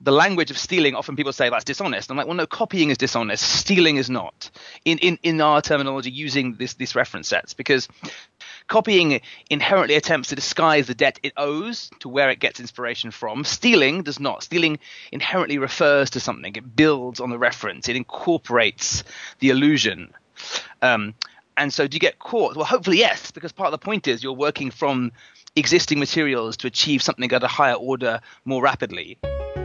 the language of stealing, often people say that's dishonest. I'm like, well, no, copying is dishonest. Stealing is not in our terminology using these reference sets, because copying inherently attempts to disguise the debt it owes to where it gets inspiration from. Stealing does not. Stealing inherently refers to something. It builds on the reference. It incorporates the illusion. And so do you get caught? Well, hopefully, yes, because part of the point is you're working from existing materials to achieve something at a higher order more rapidly.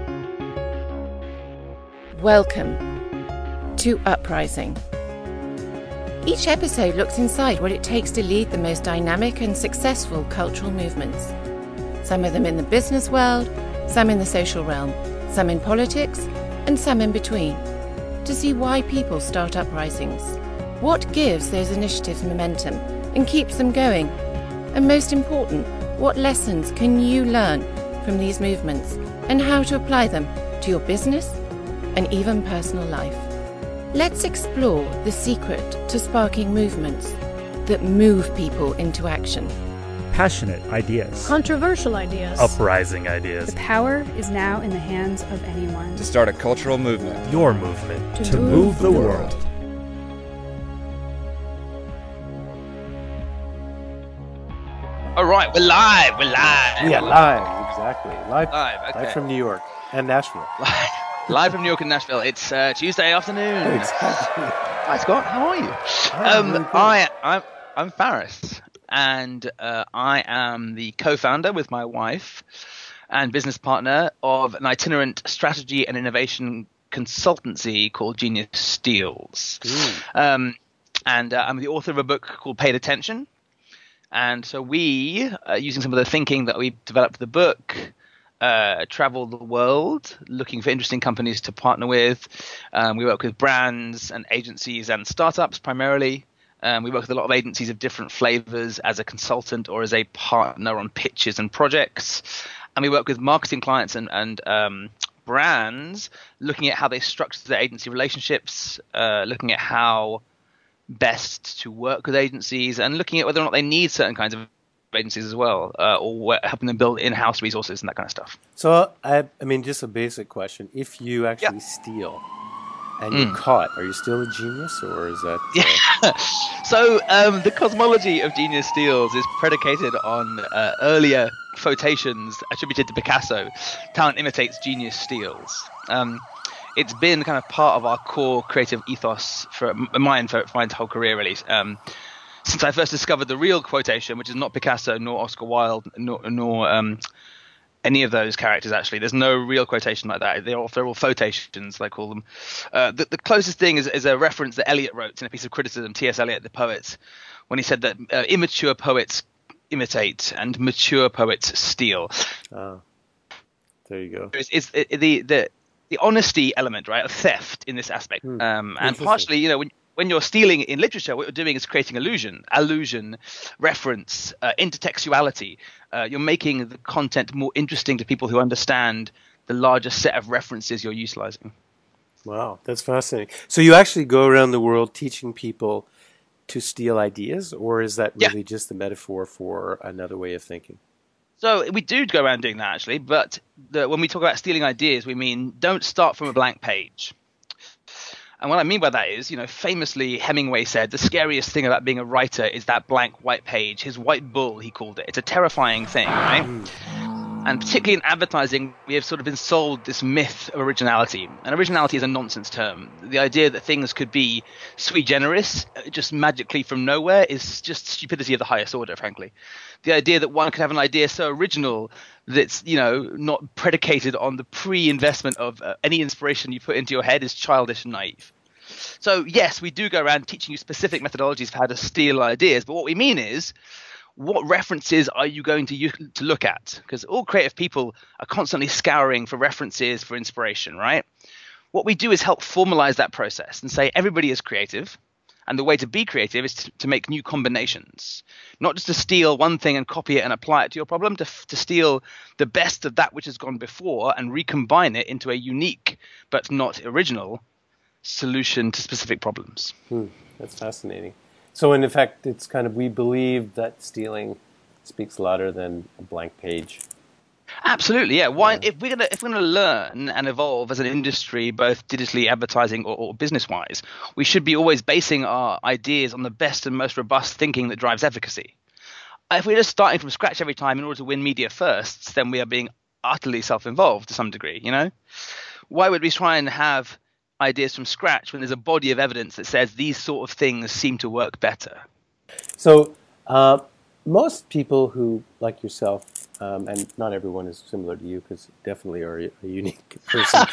Welcome to Uprising. Each episode looks inside what it takes to lead the most dynamic and successful cultural movements. Some of them in the business world, some in the social realm, some in politics, and some in between. To see why people start uprisings, what gives those initiatives momentum and keeps them going, and most important, what lessons can you learn from these movements and how to apply them to your business and even personal life. Let's explore the secret to sparking movements that move people into action. Passionate ideas. Controversial ideas. Uprising ideas. The power is now in the hands of anyone. To start a cultural movement. Your movement. To move the world. All right, we're live. Yeah, live, exactly. Live okay. Live from New York and Nashville. Live from New York and Nashville. It's Tuesday afternoon. Exactly. Hi, Scott. How are you? I'm Faris, and I am the co-founder with my wife and business partner of an itinerant strategy and innovation consultancy called Genius Steals. And I'm the author of a book called Paid Attention. And so we, using some of the thinking that we developed for the book, travel the world looking for interesting companies to partner with. We work with brands and agencies and startups primarily. We work with a lot of agencies of different flavors as a consultant or as a partner on pitches and projects. And we work with marketing clients and brands looking at how they structure their agency relationships, looking at how best to work with agencies and looking at whether or not they need certain kinds of agencies as well, or helping them build in-house resources and that kind of stuff. So, I mean, just a basic question. If you actually steal and you're caught, are you still a genius, or is that... So, the cosmology of Genius Steals is predicated on earlier quotations attributed to Picasso. Talent imitates, genius steals. It's been kind of part of our core creative ethos for my entire career, really. Since I first discovered the real quotation, which is not Picasso, nor Oscar Wilde, nor any of those characters, actually. There's no real quotation like that. They're all photations, they call them. The closest thing is a reference that Eliot wrote in a piece of criticism, T.S. Eliot, the poet, when he said that immature poets imitate and mature poets steal. There you go. It's the honesty element, right, of theft in this aspect. And partially, when you're stealing in literature, what you're doing is creating allusion, reference, intertextuality. You're making the content more interesting to people who understand the larger set of references you're utilizing. Wow, that's fascinating. So you actually go around the world teaching people to steal ideas, or is that really just a metaphor for another way of thinking? So we do go around doing that, actually. But when we talk about stealing ideas, we mean don't start from a blank page. And what I mean by that is, famously Hemingway said the scariest thing about being a writer is that blank white page, his white bull, he called it. It's a terrifying thing, right? And particularly in advertising, we have sort of been sold this myth of originality. And originality is a nonsense term. The idea that things could be sui generis, just magically from nowhere, is just stupidity of the highest order, frankly. The idea that one could have an idea so original that it's, not predicated on the pre-investment of any inspiration you put into your head is childish and naive. So, yes, we do go around teaching you specific methodologies for how to steal ideas. But what we mean is, what references are you going to use to look at? Because all creative people are constantly scouring for references, for inspiration, right? What we do is help formalize that process and say everybody is creative. And the way to be creative is to make new combinations, not just to steal one thing and copy it and apply it to your problem, to steal the best of that which has gone before and recombine it into a unique but not original solution to specific problems. That's fascinating. So in effect, it's kind of, we believe that stealing speaks louder than a blank page. Absolutely, yeah. Why, if we're gonna learn and evolve as an industry, both digitally, advertising, or business wise, we should be always basing our ideas on the best and most robust thinking that drives efficacy. If we're just starting from scratch every time in order to win media firsts, then we are being utterly self-involved to some degree. Why would we try and have ideas from scratch when there's a body of evidence that says these sort of things seem to work better? So most people who, like yourself, and not everyone is similar to you because you definitely are a unique person,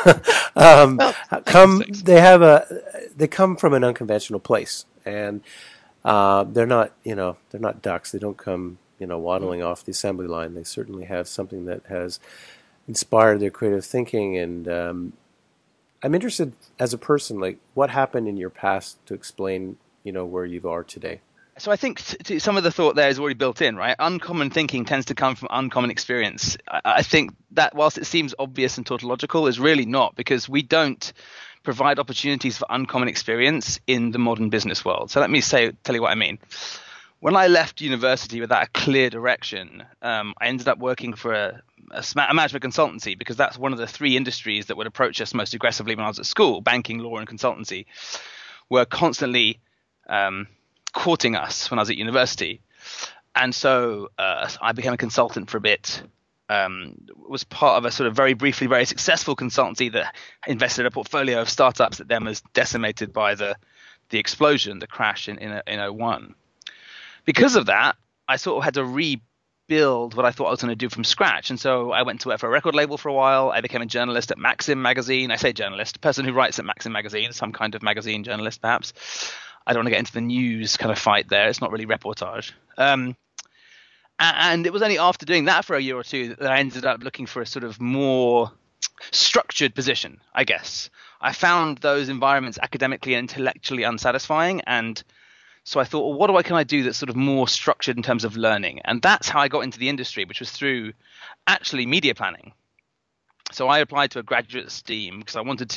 they come from an unconventional place, and they're not ducks. They don't come waddling off the assembly line. They certainly have something that has inspired their creative thinking. And I'm interested as a person, like what happened in your past to explain where you are today. So I think some of the thought there is already built in, right? Uncommon thinking tends to come from uncommon experience. I think that whilst it seems obvious and tautological, is really not, because we don't provide opportunities for uncommon experience in the modern business world. So let me tell you what I mean. When I left university without a clear direction, I ended up working for a management consultancy, because that's one of the three industries that would approach us most aggressively when I was at school. Banking, law, and consultancy were constantly courting us when I was at university. And so I became a consultant for a bit, was part of a sort of very briefly very successful consultancy that invested in a portfolio of startups that then was decimated by the explosion, the crash in 2001. Because of that, I sort of had to rebuild what I thought I was going to do from scratch. And so I went to work for a record label for a while. I became a journalist at Maxim magazine. I say journalist, a person who writes at Maxim magazine, some kind of magazine journalist perhaps. I don't want to get into the news kind of fight there. It's not really reportage. And it was only after doing that for a year or two that I ended up looking for a sort of more structured position, I guess. I found those environments academically and intellectually unsatisfying. And so I thought, well, what can I do that's sort of more structured in terms of learning? And that's how I got into the industry, which was through actually media planning. So I applied to a graduate scheme because I wanted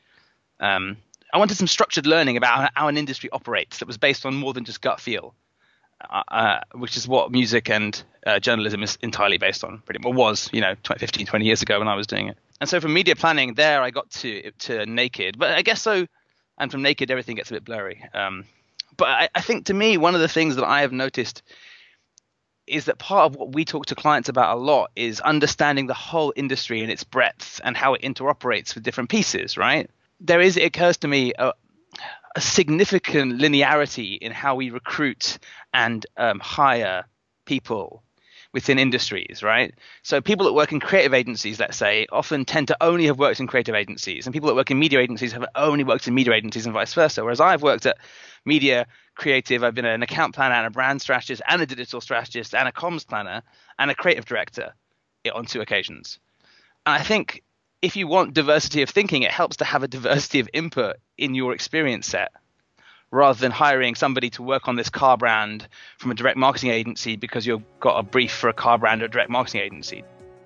some structured learning about how an industry operates that was based on more than just gut feel, which is what music and journalism is entirely based on, pretty well was, 20 years ago when I was doing it. And so from media planning there, I got to Naked. But I guess so, and from Naked, everything gets a bit blurry. But I think to me, one of the things that I have noticed is that part of what we talk to clients about a lot is understanding the whole industry and its breadth and how it interoperates with different pieces, right? It occurs to me a significant linearity in how we recruit and hire people within industries, right? So people that work in creative agencies, let's say, often tend to only have worked in creative agencies, and people that work in media agencies have only worked in media agencies, and vice versa. Whereas I've worked at media, creative, I've been an account planner and a brand strategist and a digital strategist and a comms planner and a creative director on 2 occasions. And I think if you want diversity of thinking, it helps to have a diversity of input in your experience set, rather than hiring somebody to work on this car brand from a direct marketing agency because you've got a brief for a car brand or a direct marketing agency.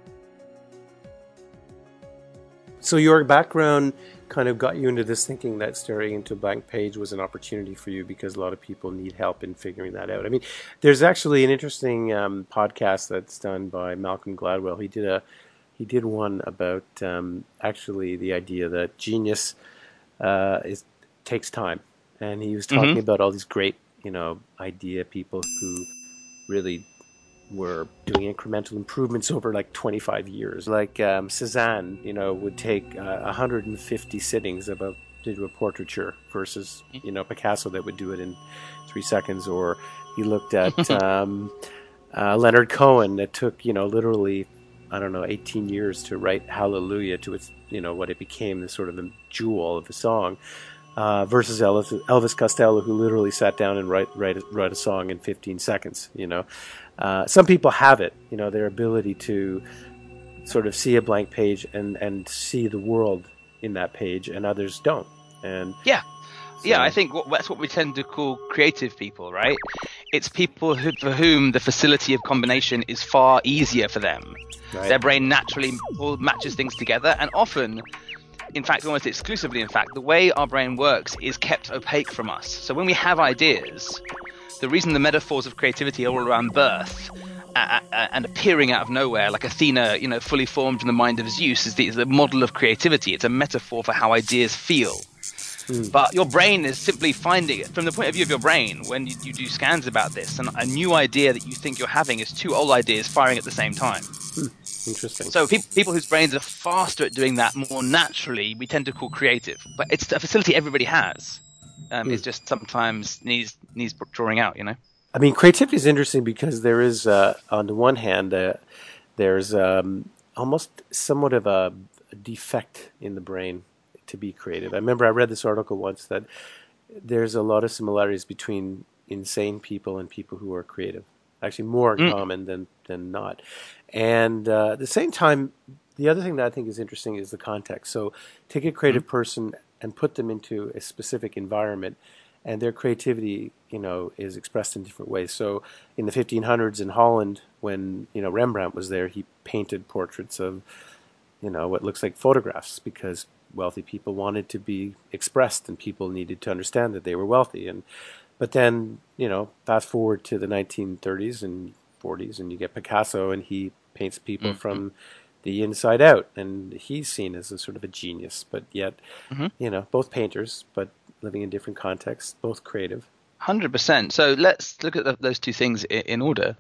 So your background kind of got you into this thinking that staring into a blank page was an opportunity for you because a lot of people need help in figuring that out. I mean, there's actually an interesting podcast that's done by Malcolm Gladwell. He did one about actually the idea that genius takes time. And he was talking about all these great, idea people who really were doing incremental improvements over like 25 years. Like Cézanne, would take 150 sittings to do a portraiture versus, Picasso that would do it in 3 seconds. Or he looked at Leonard Cohen that took, literally, 18 years to write Hallelujah to its, what it became, the sort of the jewel of the song. Versus Elvis Costello, who literally sat down and write a song in 15 seconds. Some people have it, their ability to sort of see a blank page and see the world in that page, and others don't. And yeah, I think that's what we tend to call creative people, right? It's people for whom the facility of combination is far easier for them. Right. Their brain naturally matches things together, and often, in fact, almost exclusively, the way our brain works is kept opaque from us. So when we have ideas, the reason the metaphors of creativity are all around birth and appearing out of nowhere, like Athena, fully formed from the mind of Zeus, is the model of creativity. It's a metaphor for how ideas feel. But your brain is simply finding it from the point of view of your brain. When you do scans about this, and a new idea that you think you're having is two old ideas firing at the same time. Interesting. So people whose brains are faster at doing that more naturally, we tend to call creative. But it's a facility everybody has. It's just sometimes needs drawing out, I mean, creativity is interesting because there is, on the one hand, there's almost somewhat of a defect in the brain to be creative. I remember I read this article once that there's a lot of similarities between insane people and people who are creative. Actually, more in common than not. And at the same time, the other thing that I think is interesting is the context. So take a creative person and put them into a specific environment, and their creativity, is expressed in different ways. So in the 1500s in Holland, when, Rembrandt was there, he painted portraits of, what looks like photographs because wealthy people wanted to be expressed and people needed to understand that they were wealthy. But then, fast forward to the 1930s and 40s and you get Picasso and he paints people from the inside out, and he's seen as a sort of a genius, but yet, both painters, but living in different contexts, both creative. 100%. So let's look at those two things in order.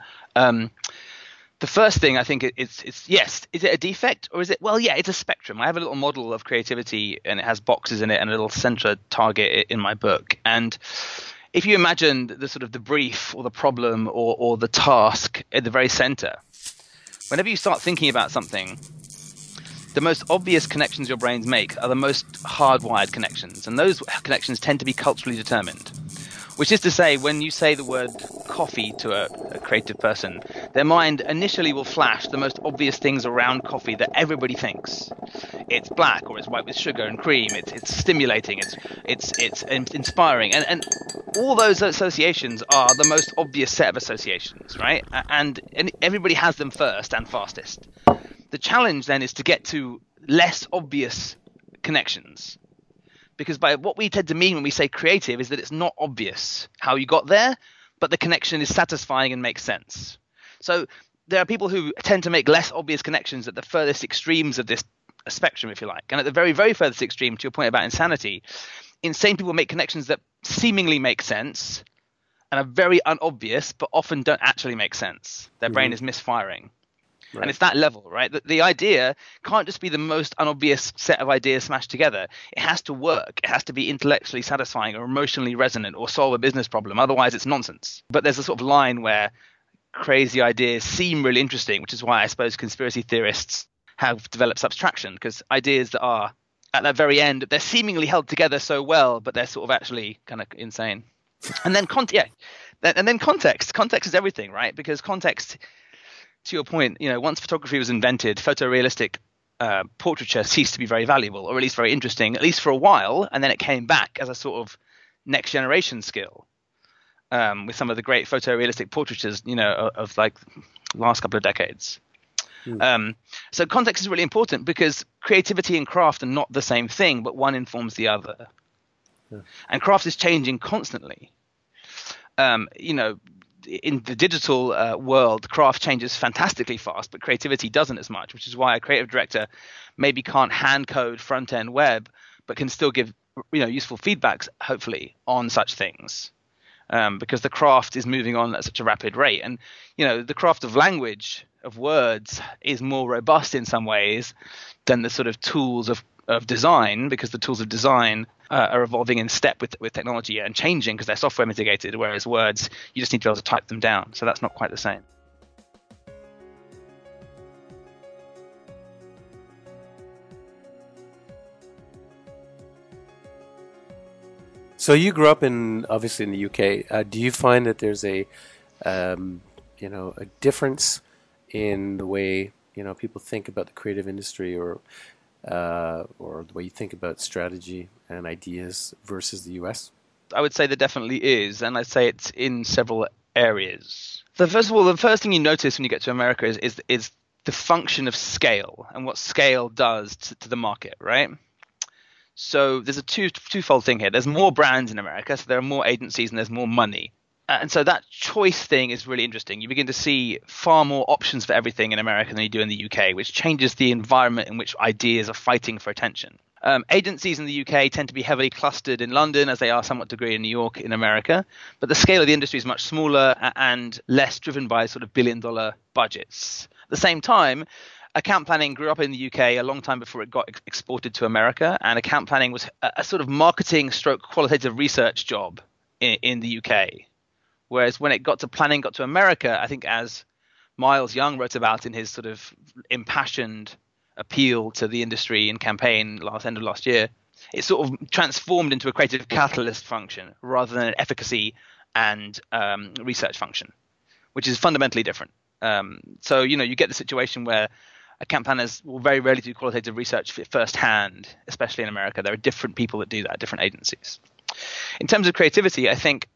The first thing I think it's yes. Is it a defect or is it? Well, yeah, it's a spectrum. I have a little model of creativity and it has boxes in it and a little center target in my book. And if you imagine the sort of the brief or the problem or the task at the very center, whenever you start thinking about something, the most obvious connections your brains make are the most hardwired connections, and those connections tend to be culturally determined. Which is to say, when you say the word coffee to a creative person, their mind initially will flash the most obvious things around coffee that everybody thinks. It's black, or it's white with sugar and cream. It's stimulating. It's inspiring, and all those associations are the most obvious set of associations, right? And everybody has them first and fastest. The challenge then is to get to less obvious connections. Because by what we tend to mean when we say creative is that it's not obvious how you got there, but the connection is satisfying and makes sense. So there are people who tend to make less obvious connections at the furthest extremes of this spectrum, if you like. And at the very, very furthest extreme, to your point about insanity, insane people make connections that seemingly make sense and are very unobvious, but often don't actually make sense. Their brain is misfiring. Right. And it's that level, right? The idea can't just be the most unobvious set of ideas smashed together. It has to work. It has to be intellectually satisfying or emotionally resonant or solve a business problem. Otherwise, it's nonsense. But there's a sort of line where crazy ideas seem really interesting, which is why I suppose conspiracy theorists have developed subtraction, because ideas that are at that very end, they're seemingly held together so well, but they're sort of actually kind of insane. And then context. Context is everything, right? Because context, to your point, once photography was invented, photorealistic portraiture ceased to be very valuable, or at least very interesting, at least for a while, and then it came back as a sort of next generation skill with some of the great photorealistic portraitures, of like last couple of decades. So context is really important because creativity and craft are not the same thing, but one informs the other. Yeah. And craft is changing constantly. In the digital world, craft changes fantastically fast, but creativity doesn't as much, which is why a creative director maybe can't hand code front-end web, but can still give useful feedbacks, hopefully, on such things, because the craft is moving on at such a rapid rate. And the craft of language, of words, is more robust in some ways than the sort of tools of design, because the tools of design are evolving in step with technology and changing because they're software mitigated, whereas words, you just need to be able to type them down. So that's not quite the same. So you grew up obviously in the UK. Do you find that there's a difference in the way people think about the creative industry, or the way you think about strategy and ideas versus the US? I would say there definitely is, and I'd say it's in several areas. So first of all, the first thing you notice when you get to America is the function of scale and what scale does to the market, right? So there's a twofold thing here. There's more brands in America, so there are more agencies and there's more money. And so that choice thing is really interesting. You begin to see far more options for everything in America than you do in the UK, which changes the environment in which ideas are fighting for attention. Agencies in the UK tend to be heavily clustered in London, as they are somewhat degree in New York in America. But the scale of the industry is much smaller and less driven by sort of billion-dollar budgets. At the same time, account planning grew up in the UK a long time before it got exported to America, and account planning was a sort of marketing stroke qualitative research job in the UK. Whereas when it got to America, I think as Miles Young wrote about in his sort of impassioned appeal to the industry and campaign end of last year, it sort of transformed into a creative catalyst function rather than an efficacy and research function, which is fundamentally different. So, you get the situation where account planners will very rarely do qualitative research firsthand, especially in America. There are different people that do that, different agencies. In terms of creativity, I think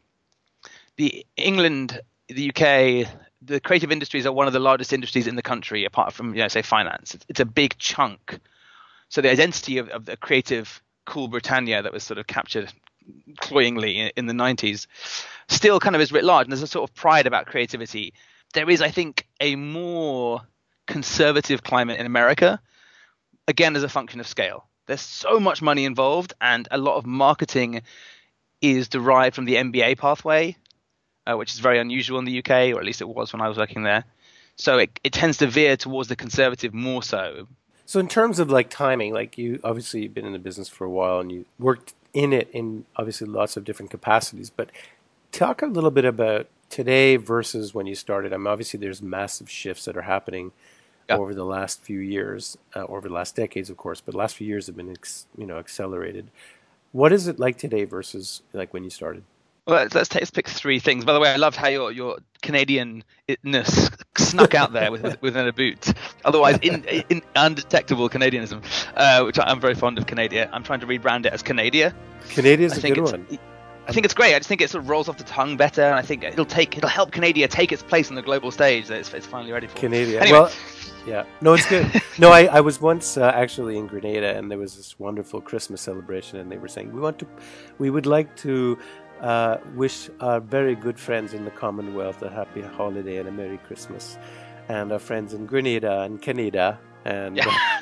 England, the UK, the creative industries are one of the largest industries in the country, apart from, say, finance. It's a big chunk. So the identity of the creative cool Britannia that was sort of captured cloyingly in the 90s still kind of is writ large. And there's a sort of pride about creativity. There is, I think, a more conservative climate in America, again, as a function of scale. There's so much money involved, and a lot of marketing is derived from the MBA pathway, which is very unusual in the UK, or at least it was when I was working there. So it tends to veer towards the conservative more so. So in terms of like timing, like you've been in the business for a while and you worked in it in obviously lots of different capacities, but talk a little bit about today versus when you started. I mean, obviously there's massive shifts that are happening over the last few years, over the last decades, of course, but the last few years have been accelerated. What is it like today versus like when you started? Well, let's pick three things. By the way, I loved how your Canadian-ness snuck out there within a boot. Otherwise, in undetectable Canadianism, which I'm very fond of Canada. I'm trying to rebrand it as Canadia. Canada is a good one. I think it's great. I just think it sort of rolls off the tongue better, and I think it'll help Canada take its place on the global stage that it's finally ready for. Canada. Anyway. Well, yeah. No, it's good. No, I was once actually in Grenada, and there was this wonderful Christmas celebration, and they were saying we would like to wish our very good friends in the Commonwealth a happy holiday and a Merry Christmas, and our friends in Grenada and Canada, and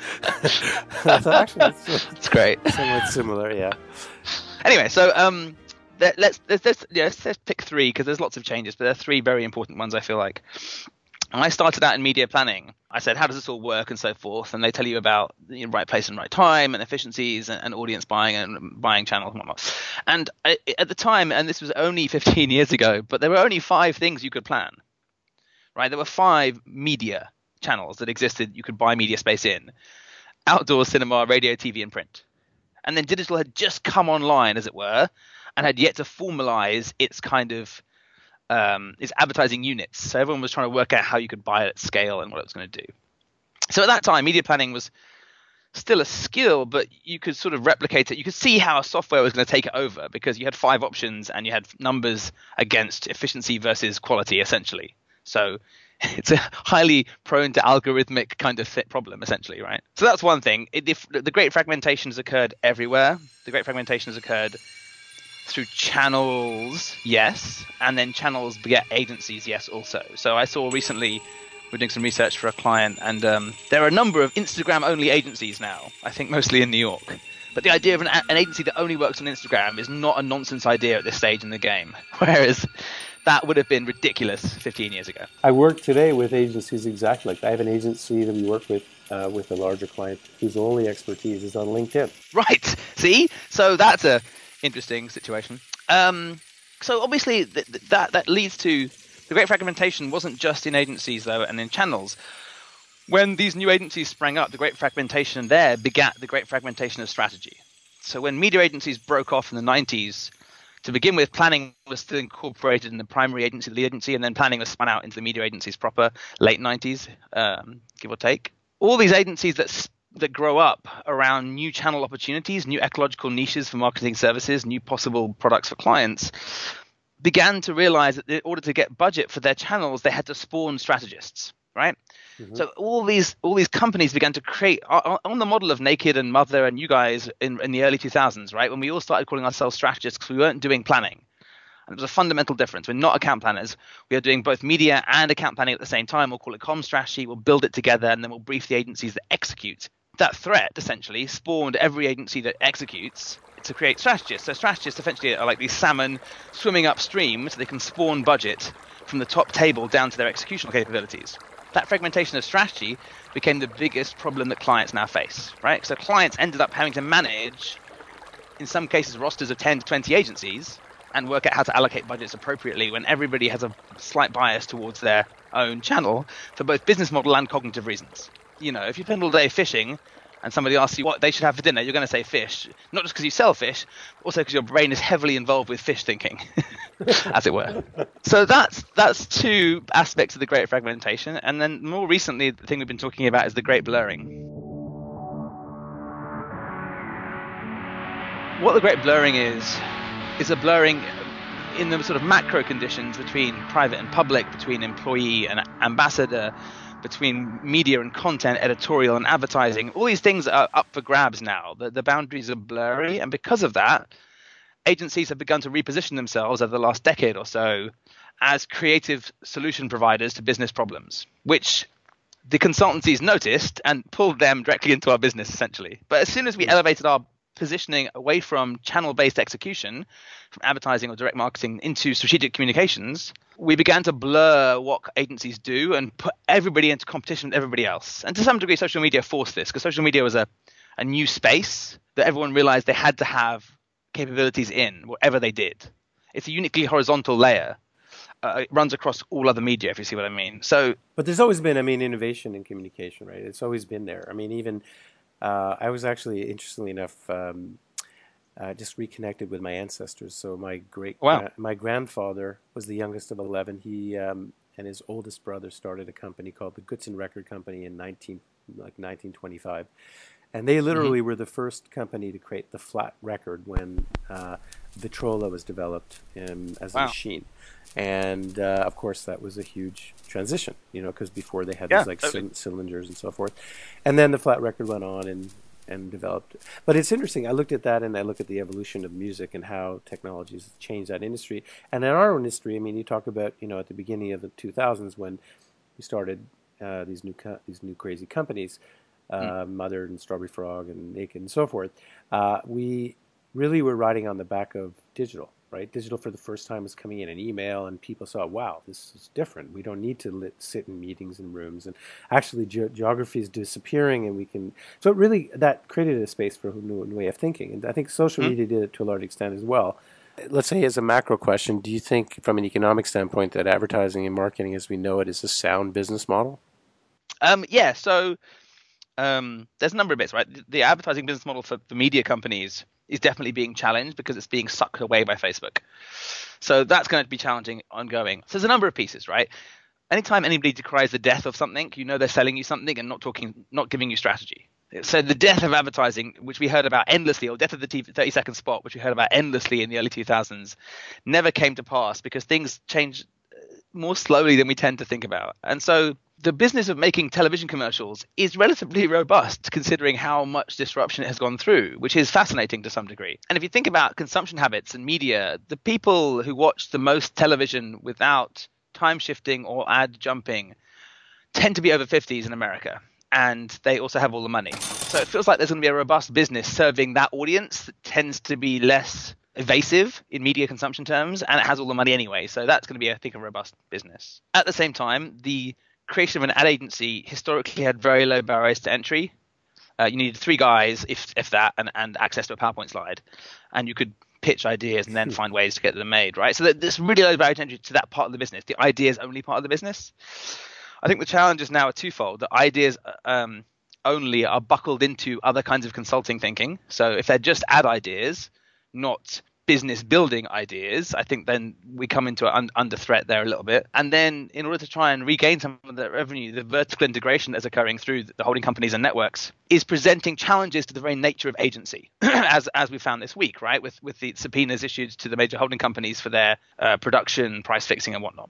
actually it's great. Somewhat similar, yeah. Anyway, so let's pick three because there's lots of changes, but there are three very important ones I feel like. When I started out in media planning, I said, how does this all work and so forth? And they tell you about the right place and right time and efficiencies and audience buying and buying channels and whatnot. And at the time, and this was only 15 years ago, but there were only 5 things you could plan, right? There were 5 media channels that existed you could buy media space in: outdoor, cinema, radio, TV, and print. And then digital had just come online, as it were, and had yet to formalize its kind of its advertising units. So everyone was trying to work out how you could buy it at scale and what it was going to do. So at that time, media planning was still a skill, but you could sort of replicate it. You could see how software was going to take it over because you had 5 options and you had numbers against efficiency versus quality, essentially. So it's a highly prone to algorithmic kind of fit problem, essentially, right? So that's one thing. The great fragmentation has occurred everywhere. The great fragmentation has occurred through channels, yes, and then channels beget agencies, yes, also. So I saw recently, we're doing some research for a client, and there are a number of Instagram-only agencies now, I think mostly in New York. But the idea of an agency that only works on Instagram is not a nonsense idea at this stage in the game, whereas that would have been ridiculous 15 years ago. I work today with agencies exactly like that. I have an agency that we work with a larger client whose only expertise is on LinkedIn. Right. See? So that's a interesting situation. So obviously that leads to the great fragmentation wasn't just in agencies though and in channels. When these new agencies sprang up, the great fragmentation there begat the great fragmentation of strategy. So when media agencies broke off in the 90s, to begin with, planning was still incorporated in the primary agency, the lead agency, and then planning was spun out into the media agencies proper, late 90s, give or take. All these agencies that grow up around new channel opportunities, new ecological niches for marketing services, new possible products for clients, began to realize that in order to get budget for their channels, they had to spawn strategists, right? Mm-hmm. So all these companies began to create on the model of Naked and Mother and you guys in the early 2000s, right? When we all started calling ourselves strategists because we weren't doing planning. And it was a fundamental difference. We're not account planners. We are doing both media and account planning at the same time. We'll call it comm strategy. We'll build it together, and then we'll brief the agencies that execute. That threat essentially spawned every agency that executes to create strategists. So strategists essentially are like these salmon swimming upstream, so they can spawn budget from the top table down to their executional capabilities. That fragmentation of strategy became the biggest problem that clients now face, right? So clients ended up having to manage, in some cases, rosters of 10 to 20 agencies and work out how to allocate budgets appropriately when everybody has a slight bias towards their own channel for both business model and cognitive reasons. You know, if you spend all day fishing and somebody asks you what they should have for dinner, you're going to say fish, not just because you sell fish, but also because your brain is heavily involved with fish thinking, as it were. So that's two aspects of the great fragmentation. And then more recently, the thing we've been talking about is the great blurring. What the great blurring is a blurring in the sort of macro conditions between private and public, between employee and ambassador, between media and content, editorial and advertising. All these things are up for grabs now. The boundaries are blurry, and because of that, agencies have begun to reposition themselves over the last decade or so as creative solution providers to business problems, which the consultancies noticed and pulled them directly into our business, essentially. But as soon as we elevated our positioning away from channel-based execution, from advertising or direct marketing into strategic communications, we began to blur what agencies do and put everybody into competition with everybody else. And to some degree, social media forced this, because social media was a new space that everyone realized they had to have capabilities in, whatever they did. It's a uniquely horizontal layer. It runs across all other media, if you see what I mean. But there's always been, innovation in communication, right? It's always been there. Even I was actually, interestingly enough, just reconnected with my ancestors. So my my grandfather was the youngest of 11. He and his oldest brother started a company called the Goodson Record Company in 1925. And they literally were the first company to create the flat record when Victrola was developed as a machine. And of course, that was a huge transition, because before they had these cylinders and so forth. And then the flat record went on and developed. But it's interesting. I looked at that and I look at the evolution of music and how technologies changed that industry. And in our industry, you talk about, at the beginning of the 2000s when we started these new crazy companies, Mother and Strawberry Frog and Naked and so forth, we really were riding on the back of digital, right? Digital for the first time was coming in an email, and people saw, wow, this is different. We don't need to sit in meetings and rooms, and actually geography is disappearing, and we can. So it really, that created a space for a new way of thinking, and I think social media did it to a large extent as well. Let's say, as a macro question, do you think, from an economic standpoint, that advertising and marketing, as we know it, is a sound business model? Yeah. So. There's a number of bits, right? The advertising business model for media companies is definitely being challenged because it's being sucked away by Facebook. So that's going to be challenging ongoing. So there's a number of pieces, right? Anytime anybody decries the death of something, they're selling you something and not giving you strategy. So the death of advertising, which we heard about endlessly, or death of the 30-second spot, which we heard about endlessly in the early 2000s, never came to pass because things changed more slowly than we tend to think about. And so the business of making television commercials is relatively robust considering how much disruption it has gone through, which is fascinating to some degree. And if you think about consumption habits and media, the people who watch the most television without time shifting or ad jumping tend to be over 50s in America. And they also have all the money. So it feels like there's going to be a robust business serving that audience that tends to be less evasive in media consumption terms, and it has all the money anyway. So that's going to be, I think, a robust business. At the same time, the creation of an ad agency historically had very low barriers to entry. You needed 3 guys, if that, and access to a PowerPoint slide. And you could pitch ideas and then find ways to get them made, right? So there's really low barrier to entry to that part of the business, the ideas only part of the business. I think the challenges now are twofold. The ideas only are buckled into other kinds of consulting thinking. So if they're just ad ideas, not business building ideas, I think then we come into under threat there a little bit. And then in order to try and regain some of the revenue, the vertical integration that's occurring through the holding companies and networks is presenting challenges to the very nature of agency, as we found this week, right? With the subpoenas issued to the major holding companies for their production, price fixing and whatnot.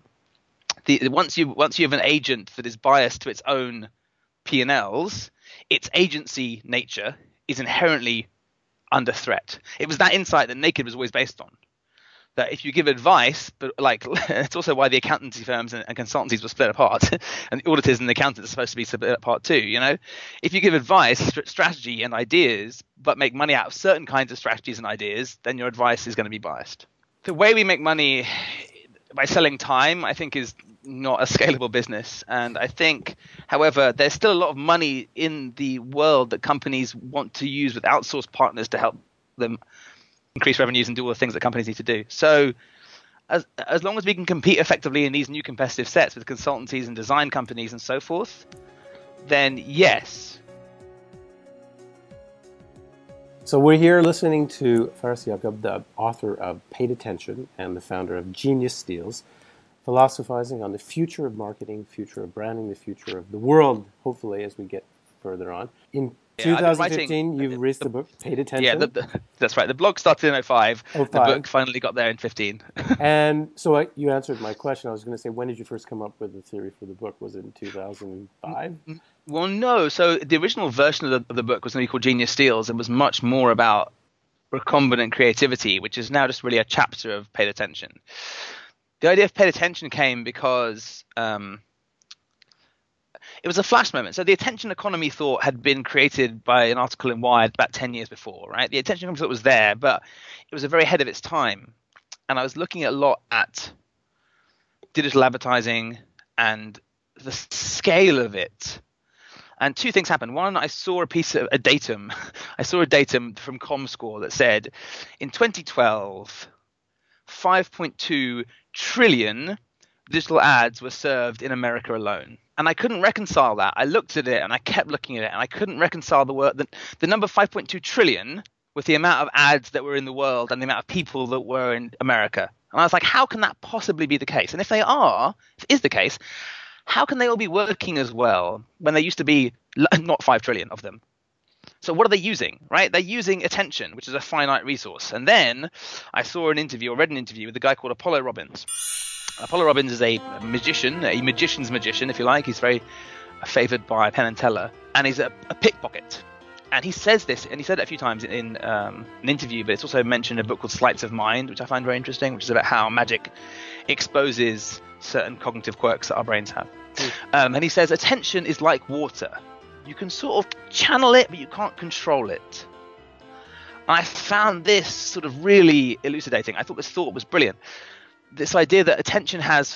Once you have an agent that is biased to its own P&Ls, its agency nature is inherently under threat. It was that insight that Naked was always based on. that if you give advice, but like it's also why the accountancy firms and consultancies were split apart, and the auditors and the accountants are supposed to be split apart too. If you give advice, strategy, and ideas, but make money out of certain kinds of strategies and ideas, then your advice is going to be biased. The way we make money by selling time, I think, is not a scalable business. And I think, however, there's still a lot of money in the world that companies want to use with outsourced partners to help them increase revenues and do all the things that companies need to do. So as long as we can compete effectively in these new competitive sets with consultancies and design companies and so forth, then yes. So we're here listening to Faris Yacob, the author of Paid Attention and the founder of Genius Steals, philosophizing on the future of marketing, future of branding, the future of the world, hopefully, as we get further on. In 2015, you released the book, Paid Attention. Yeah, that's right. The blog started in 2005. The book finally got there in 2015. And so you answered my question. I was going to say, when did you first come up with the theory for the book? Was it in 2005? Well, no. So the original version of the book was going to be called Genius Steals and was much more about recombinant creativity, which is now just really a chapter of Paid Attention. The idea of Paid Attention came because it was a flash moment. So the attention economy thought had been created by an article in Wired about 10 years before, right? The attention economy thought was there, but it was very ahead of its time. And I was looking a lot at digital advertising and the scale of it. And two things happened. One, I saw a datum. I saw a datum from ComScore that said in 2012, 5.2 trillion digital ads were served in America alone. And I couldn't reconcile that. I looked at it and I kept looking at it and I couldn't reconcile the number 5.2 trillion with the amount of ads that were in the world and the amount of people that were in America. And I was like, how can that possibly be the case? And if it is the case, how can they all be working as well when there used to be not 5 trillion of them? So what are they using, right? They're using attention, which is a finite resource. And then I saw read an interview with a guy called Apollo Robbins. Apollo Robbins is a magician, a magician's magician, if you like. He's very favored by Penn and Teller, and he's a pickpocket. And he says this, and he said it a few times in an interview, but it's also mentioned in a book called Sleights of Mind, which I find very interesting, which is about how magic exposes certain cognitive quirks that our brains have. And he says, attention is like water. You can sort of channel it, but you can't control it. And I found this sort of really elucidating. I thought this thought was brilliant. This idea that attention has,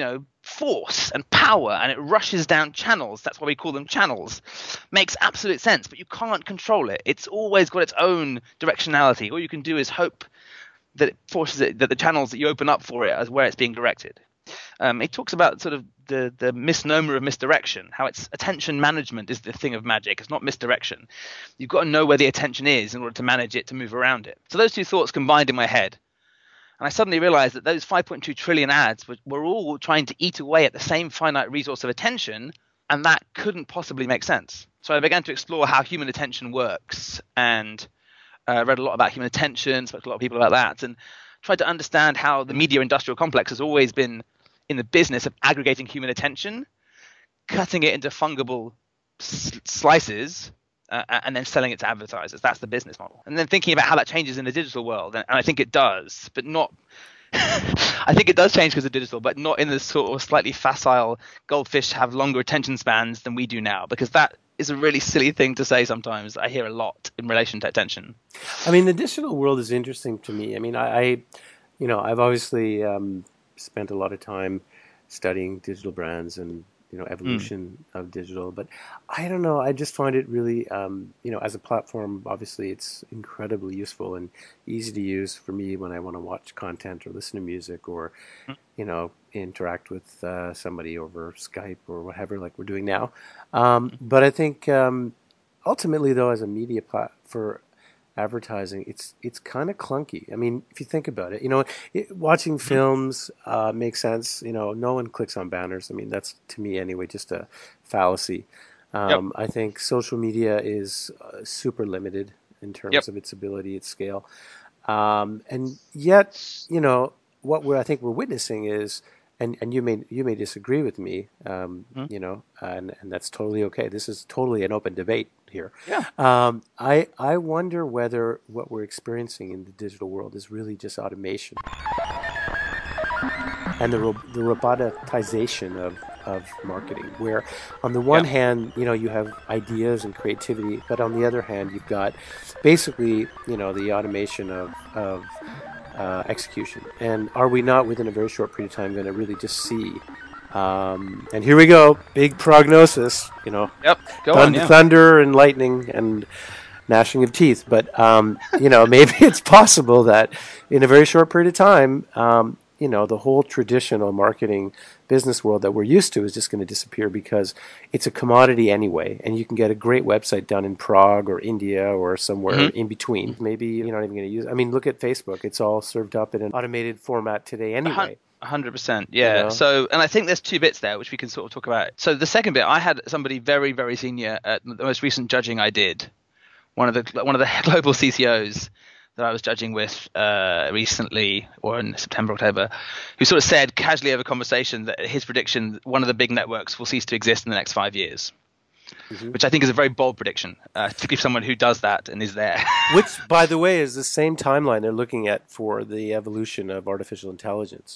force and power, and it rushes down channels. That's why we call them channels. Makes absolute sense, but you can't control it. It's always got its own directionality. All you can do is hope that it forces it, that the channels that you open up for it is where it's being directed. It talks about sort of the misnomer of misdirection, how it's attention management is the thing of magic. It's not misdirection. You've got to know where the attention is in order to manage it, to move around it. So those two thoughts combined in my head. And I suddenly realized that those 5.2 trillion ads were all trying to eat away at the same finite resource of attention, and that couldn't possibly make sense. So I began to explore how human attention works, and read a lot about human attention, spoke to a lot of people about that, and tried to understand how the media industrial complex has always been in the business of aggregating human attention, cutting it into fungible slices, and then selling it to advertisers. That's the business model. And then thinking about how that changes in the digital world. And I think it does, but not – I think it does change because of digital, but not in the sort of slightly facile goldfish have longer attention spans than we do now, because that is a really silly thing to say sometimes. I hear a lot in relation to attention. I mean, the digital world is interesting to me. I mean, I've obviously spent a lot of time studying digital brands and evolution of digital, but I don't know. I just find it really, as a platform, obviously it's incredibly useful and easy to use for me when I want to watch content or listen to music or, interact with somebody over Skype or whatever, like we're doing now. But I think ultimately, though, as a media for advertising, it's kind of clunky. I mean, if you think about it, watching films makes sense. No one clicks on banners. I mean, that's, to me anyway, just a fallacy. I think social media is super limited in terms of its ability at scale. And yet, what I think we're witnessing is, and you may disagree with me, and that's totally okay. This is totally an open debate here. Yeah. I wonder whether what we're experiencing in the digital world is really just automation. and the robotization of marketing, where on the one hand, you have ideas and creativity, but on the other hand, you've got basically, the automation of execution. And are we not, within a very short period of time, going to really just see, and here we go, big prognosis, Yep, go on, yeah. thunder and lightning and gnashing of teeth. But, maybe it's possible that in a very short period of time, the whole traditional marketing business world that we're used to is just going to disappear because it's a commodity anyway, and you can get a great website done in Prague or India or somewhere in between. Maybe you're not even going to use it. I mean, look at Facebook. It's all served up in an automated format today anyway. 100%, yeah. So, and I think there's two bits there which we can sort of talk about. So the second bit, I had somebody very, very senior at the most recent judging I did, one of the global CCOs that I was judging with recently, or in September, October, who sort of said casually over conversation that his prediction, one of the big networks will cease to exist in the next 5 years, which I think is a very bold prediction, particularly for someone who does that and is there. Which, by the way, is the same timeline they're looking at for the evolution of artificial intelligence.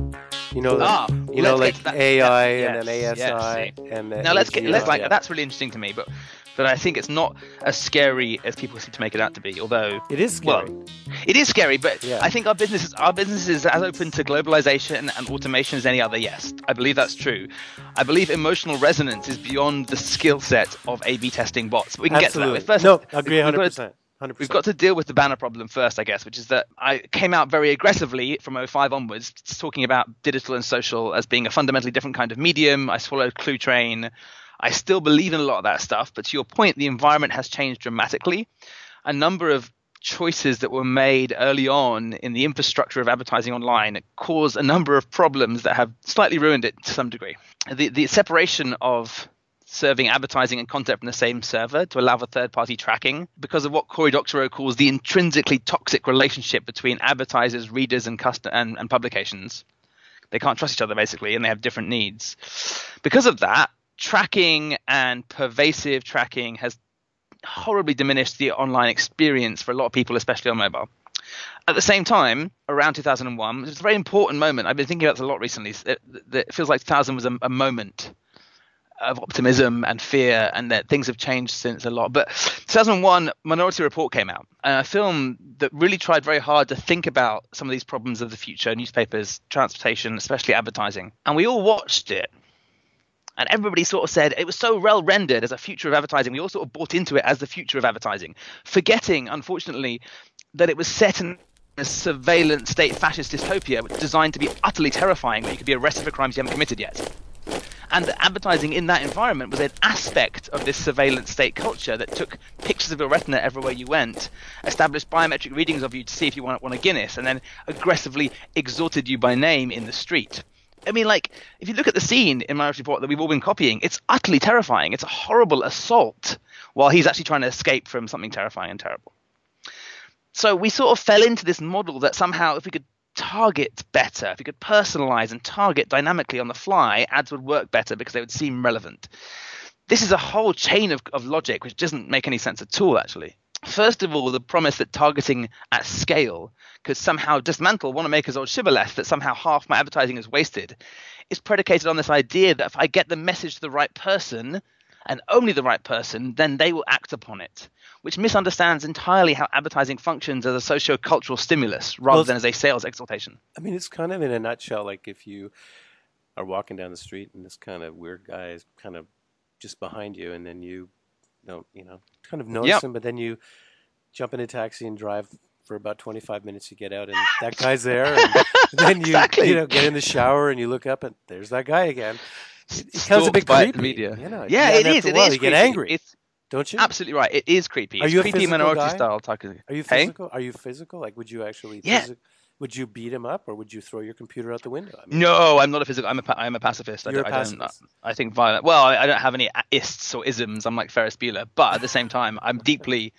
Like AI and then ASI and then now let's that's really interesting to me, but I think it's not as scary as people seem to make it out to be. Although it is scary. Well, it is scary, but I think our business is as open to globalization and automation as any other. Yes, I believe that's true. I believe emotional resonance is beyond the skill set of A/B testing bots. But we can get to that. First, no, agree 100%. 100%. We've got to deal with the banner problem first, I guess, which is that I came out very aggressively from 2005 onwards, talking about digital and social as being a fundamentally different kind of medium. I swallowed Clue Train. I still believe in a lot of that stuff, but to your point, the environment has changed dramatically. A number of choices that were made early on in the infrastructure of advertising online caused a number of problems that have slightly ruined it to some degree. The separation of serving advertising and content from the same server to allow for third-party tracking because of what Cory Doctorow calls the intrinsically toxic relationship between advertisers, readers, and publications. They can't trust each other, basically, and they have different needs. Because of that, tracking and pervasive tracking has horribly diminished the online experience for a lot of people, especially on mobile. At the same time, around 2001, it's a very important moment. I've been thinking about this a lot recently. It feels like 2000 was a moment of optimism and fear, and that things have changed since a lot. But 2001, Minority Report came out, a film that really tried very hard to think about some of these problems of the future, newspapers, transportation, especially advertising. And we all watched it. And everybody sort of said it was so well rendered as a future of advertising. We all sort of bought into it as the future of advertising, forgetting, unfortunately, that it was set in a surveillance state fascist dystopia designed to be utterly terrifying, where you could be arrested for crimes you haven't committed yet. And the advertising in that environment was an aspect of this surveillance state culture that took pictures of your retina everywhere you went, established biometric readings of you to see if you want a Guinness, and then aggressively exhorted you by name in the street. I mean, like, if you look at the scene in Minority Report that we've all been copying, it's utterly terrifying. It's a horrible assault while he's actually trying to escape from something terrifying and terrible. So we sort of fell into this model that somehow if we could target better, if we could personalize and target dynamically on the fly, ads would work better because they would seem relevant. This is a whole chain of logic which doesn't make any sense at all, actually. First of all, the promise that targeting at scale could somehow dismantle Wanamaker's old shibboleth that somehow half my advertising is wasted is predicated on this idea that if I get the message to the right person, and only the right person, then they will act upon it, which misunderstands entirely how advertising functions as a socio-cultural stimulus rather than as a sales exaltation. I mean, it's kind of in a nutshell, like if you are walking down the street and this kind of weird guy is kind of just behind you, and then you don't, kind of notice him, but then you jump in a taxi and drive for about 25 minutes, you get out and that guy's there, and then you, get in the shower and you look up and there's that guy again. It becomes a bit creepy. Media. Yeah, it is. It is. You get angry, don't you? Absolutely right. It is creepy. It's creepy Minority style. Are you physical? Are you physical? Like, would you actually? Yeah. Would you beat him up, or would you throw your computer out the window? I mean, no, I'm not a physical. I'm a pacifist. You're a pacifist. I think violent. Well, I don't have any ists or isms. I'm like Ferris Bueller, but at the same time, I'm deeply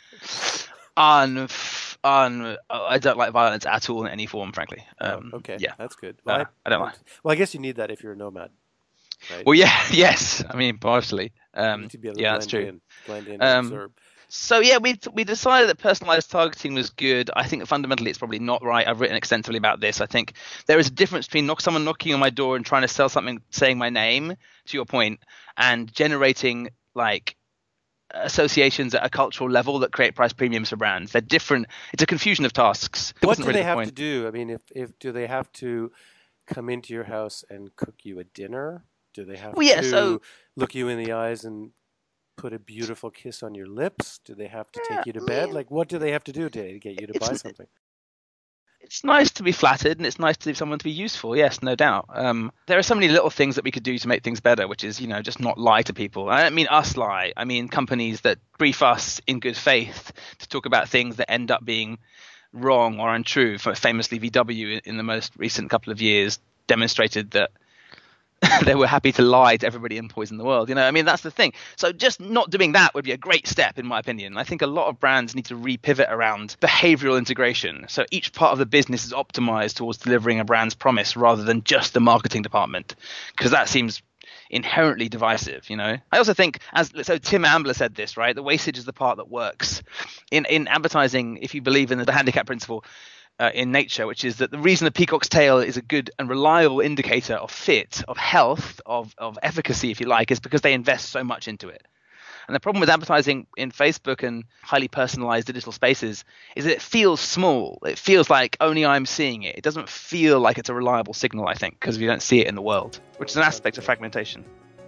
I don't like violence at all in any form, frankly. Okay. Yeah, that's good. Well, I don't like. Well, I guess you need that if you're a nomad. Right? Well, yeah, yes. I mean, partially. To be able to that's true. Blend in, and absorb. So yeah, we decided that personalized targeting was good. I think that fundamentally it's probably not right. I've written extensively about this. I think there is a difference between someone knocking on my door and trying to sell something, saying my name, to your point, and generating like associations at a cultural level that create price premiums for brands. They're different. It's a confusion of tasks. What do they have to do? I mean, if do they have to come into your house and cook you a dinner? Do they have to look you in the eyes and put a beautiful kiss on your lips? Do they have to take you to bed? Like, what do they have to do to get you to buy something? It's nice to be flattered, and it's nice to someone to be useful. Yes, no doubt. There are so many little things that we could do to make things better, which is, just not lie to people. I don't mean us lie. I mean companies that brief us in good faith to talk about things that end up being wrong or untrue. Famously, VW in the most recent couple of years demonstrated that they were happy to lie to everybody and poison the world. That's the thing. So just not doing that would be a great step, in my opinion. I think a lot of brands need to repivot around behavioral integration. So each part of the business is optimized towards delivering a brand's promise rather than just the marketing department, because that seems inherently divisive. I also think, so Tim Ambler said this, right? The wastage is the part that works. In advertising, if you believe in the handicap principle, in nature, which is that the reason the peacock's tail is a good and reliable indicator of fit, of health, of efficacy, if you like, is because they invest so much into it. And the problem with advertising in Facebook and highly personalized digital spaces is that it feels small. It feels like only I'm seeing it. It doesn't feel like it's a reliable signal, I think, because we don't see it in the world, which is an aspect of fragmentation.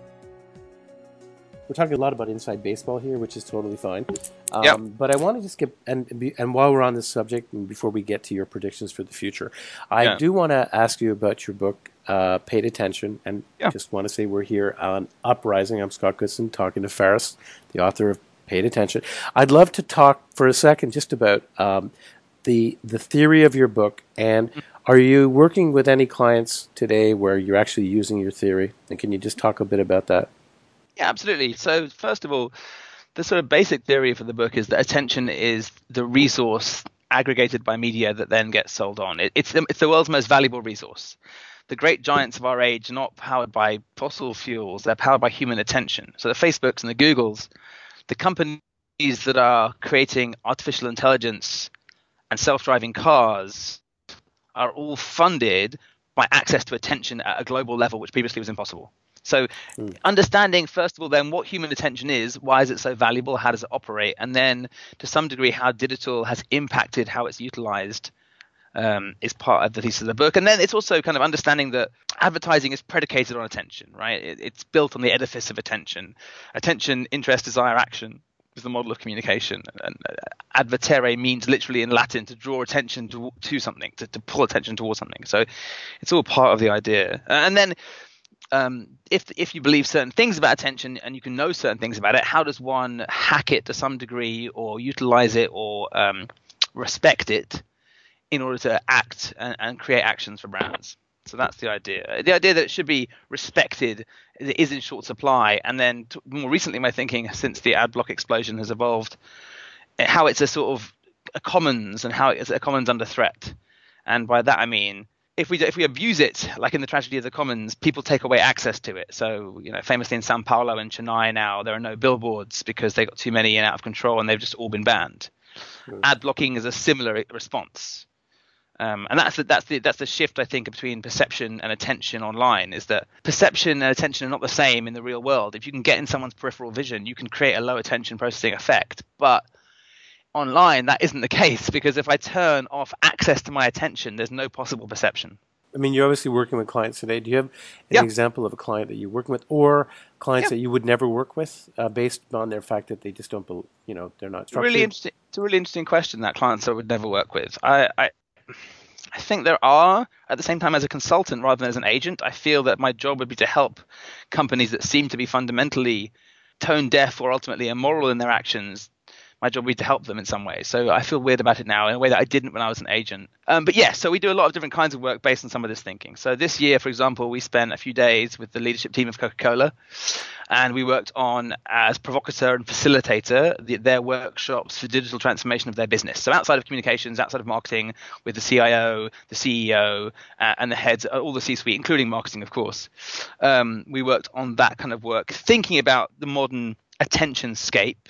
We're talking a lot about inside baseball here, which is totally fine. Yep. But I want to just get and while we're on this subject, and before we get to your predictions for the future, I do want to ask you about your book, Paid Attention, and just want to say we're here on Uprising. I'm Scott Goodson talking to Faris, the author of Paid Attention. I'd love to talk for a second just about the theory of your book, and are you working with any clients today where you're actually using your theory? And can you just talk a bit about that? Yeah, absolutely. So first of all, the sort of basic theory for the book is that attention is the resource aggregated by media that then gets sold on. It's the world's most valuable resource. The great giants of our age are not powered by fossil fuels. They're powered by human attention. So the Facebooks and the Googles, the companies that are creating artificial intelligence and self-driving cars are all funded by access to attention at a global level, which previously was impossible. So understanding, first of all, then what human attention is, why is it so valuable, how does it operate, and then to some degree how digital has impacted how it's utilized is part of the thesis of the book. And then it's also kind of understanding that advertising is predicated on attention, right? It's built on the edifice of attention. Attention, interest, desire, action is the model of communication. And advertere means literally in Latin to draw attention to something, to pull attention towards something. So it's all part of the idea. And then if you believe certain things about attention and you can know certain things about it, how does one hack it to some degree or utilize it or respect it in order to act and create actions for brands? So that's the idea. The idea that it should be respected is in short supply. And then more recently, my thinking since the ad block explosion has evolved, how it's a sort of a commons and how it's a commons under threat. And by that, I mean, if we abuse it, like in the tragedy of the commons, people take away access to it. So, famously in Sao Paulo and Chennai now, there are no billboards because they got too many and out of control and they've just all been banned. Ad blocking is a similar response. And that's the shift, I think, between perception and attention online, is that perception and attention are not the same in the real world. If you can get in someone's peripheral vision, you can create a low attention processing effect. But online, that isn't the case, because if I turn off access to my attention, there's no possible perception. I mean, you're obviously working with clients today. Do you have an example of a client that you're working with, or clients that you would never work with, based on their fact that they just don't, they're not structured? Really interesting. It's a really interesting question. That clients I would never work with. I think there are. At the same time, as a consultant rather than as an agent, I feel that my job would be to help companies that seem to be fundamentally tone deaf or ultimately immoral in their actions. My job would be to help them in some way. So I feel weird about it now in a way that I didn't when I was an agent. But yes, so we do a lot of different kinds of work based on some of this thinking. So this year, for example, we spent a few days with the leadership team of Coca-Cola, and we worked on, as provocateur and facilitator, their workshops for digital transformation of their business. So outside of communications, outside of marketing, with the CIO, the CEO, and the heads, all the C-suite, including marketing, of course. We worked on that kind of work, thinking about the modern attention scape,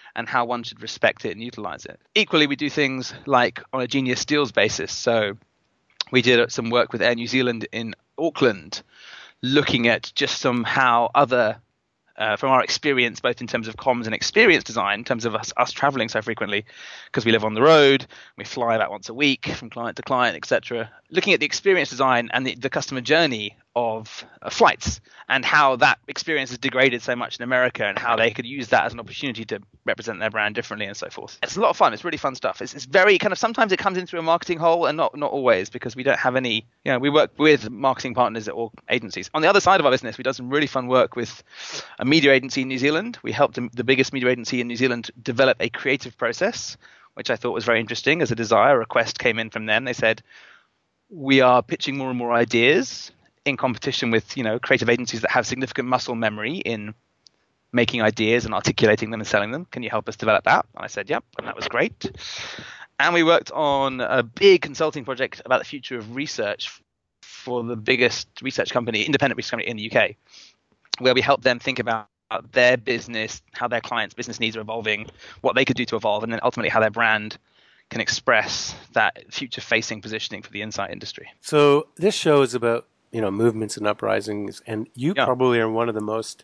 and how one should respect it and utilize it. Equally, we do things like on a Genius Deals basis. So we did some work with Air New Zealand in Auckland, looking at just how other from our experience, both in terms of comms and experience design, in terms of us traveling so frequently, because we live on the road, we fly about once a week from client to client, etc. Looking at the experience design and the customer journey of flights and how that experience is degraded so much in America and how they could use that as an opportunity to represent their brand differently and so forth. It's a lot of fun. It's really fun stuff. It's very kind of, sometimes it comes in through a marketing hole and not always, because we don't have any, we work with marketing partners or agencies. On the other side of our business, we do some really fun work with a media agency in New Zealand. We helped the biggest media agency in New Zealand develop a creative process, which I thought was very interesting. As a request came in from them. They said, we are pitching more and more ideas in competition with creative agencies that have significant muscle memory in making ideas and articulating them and selling them. Can you help us develop that? And I said, yep, and that was great. And we worked on a big consulting project about the future of research for the biggest independent research company in the UK, where we helped them think about their business, how their clients' business needs are evolving, what they could do to evolve, and then ultimately how their brand can express that future-facing positioning for the insight industry. So this show is about movements and uprisings, and you probably are one of the most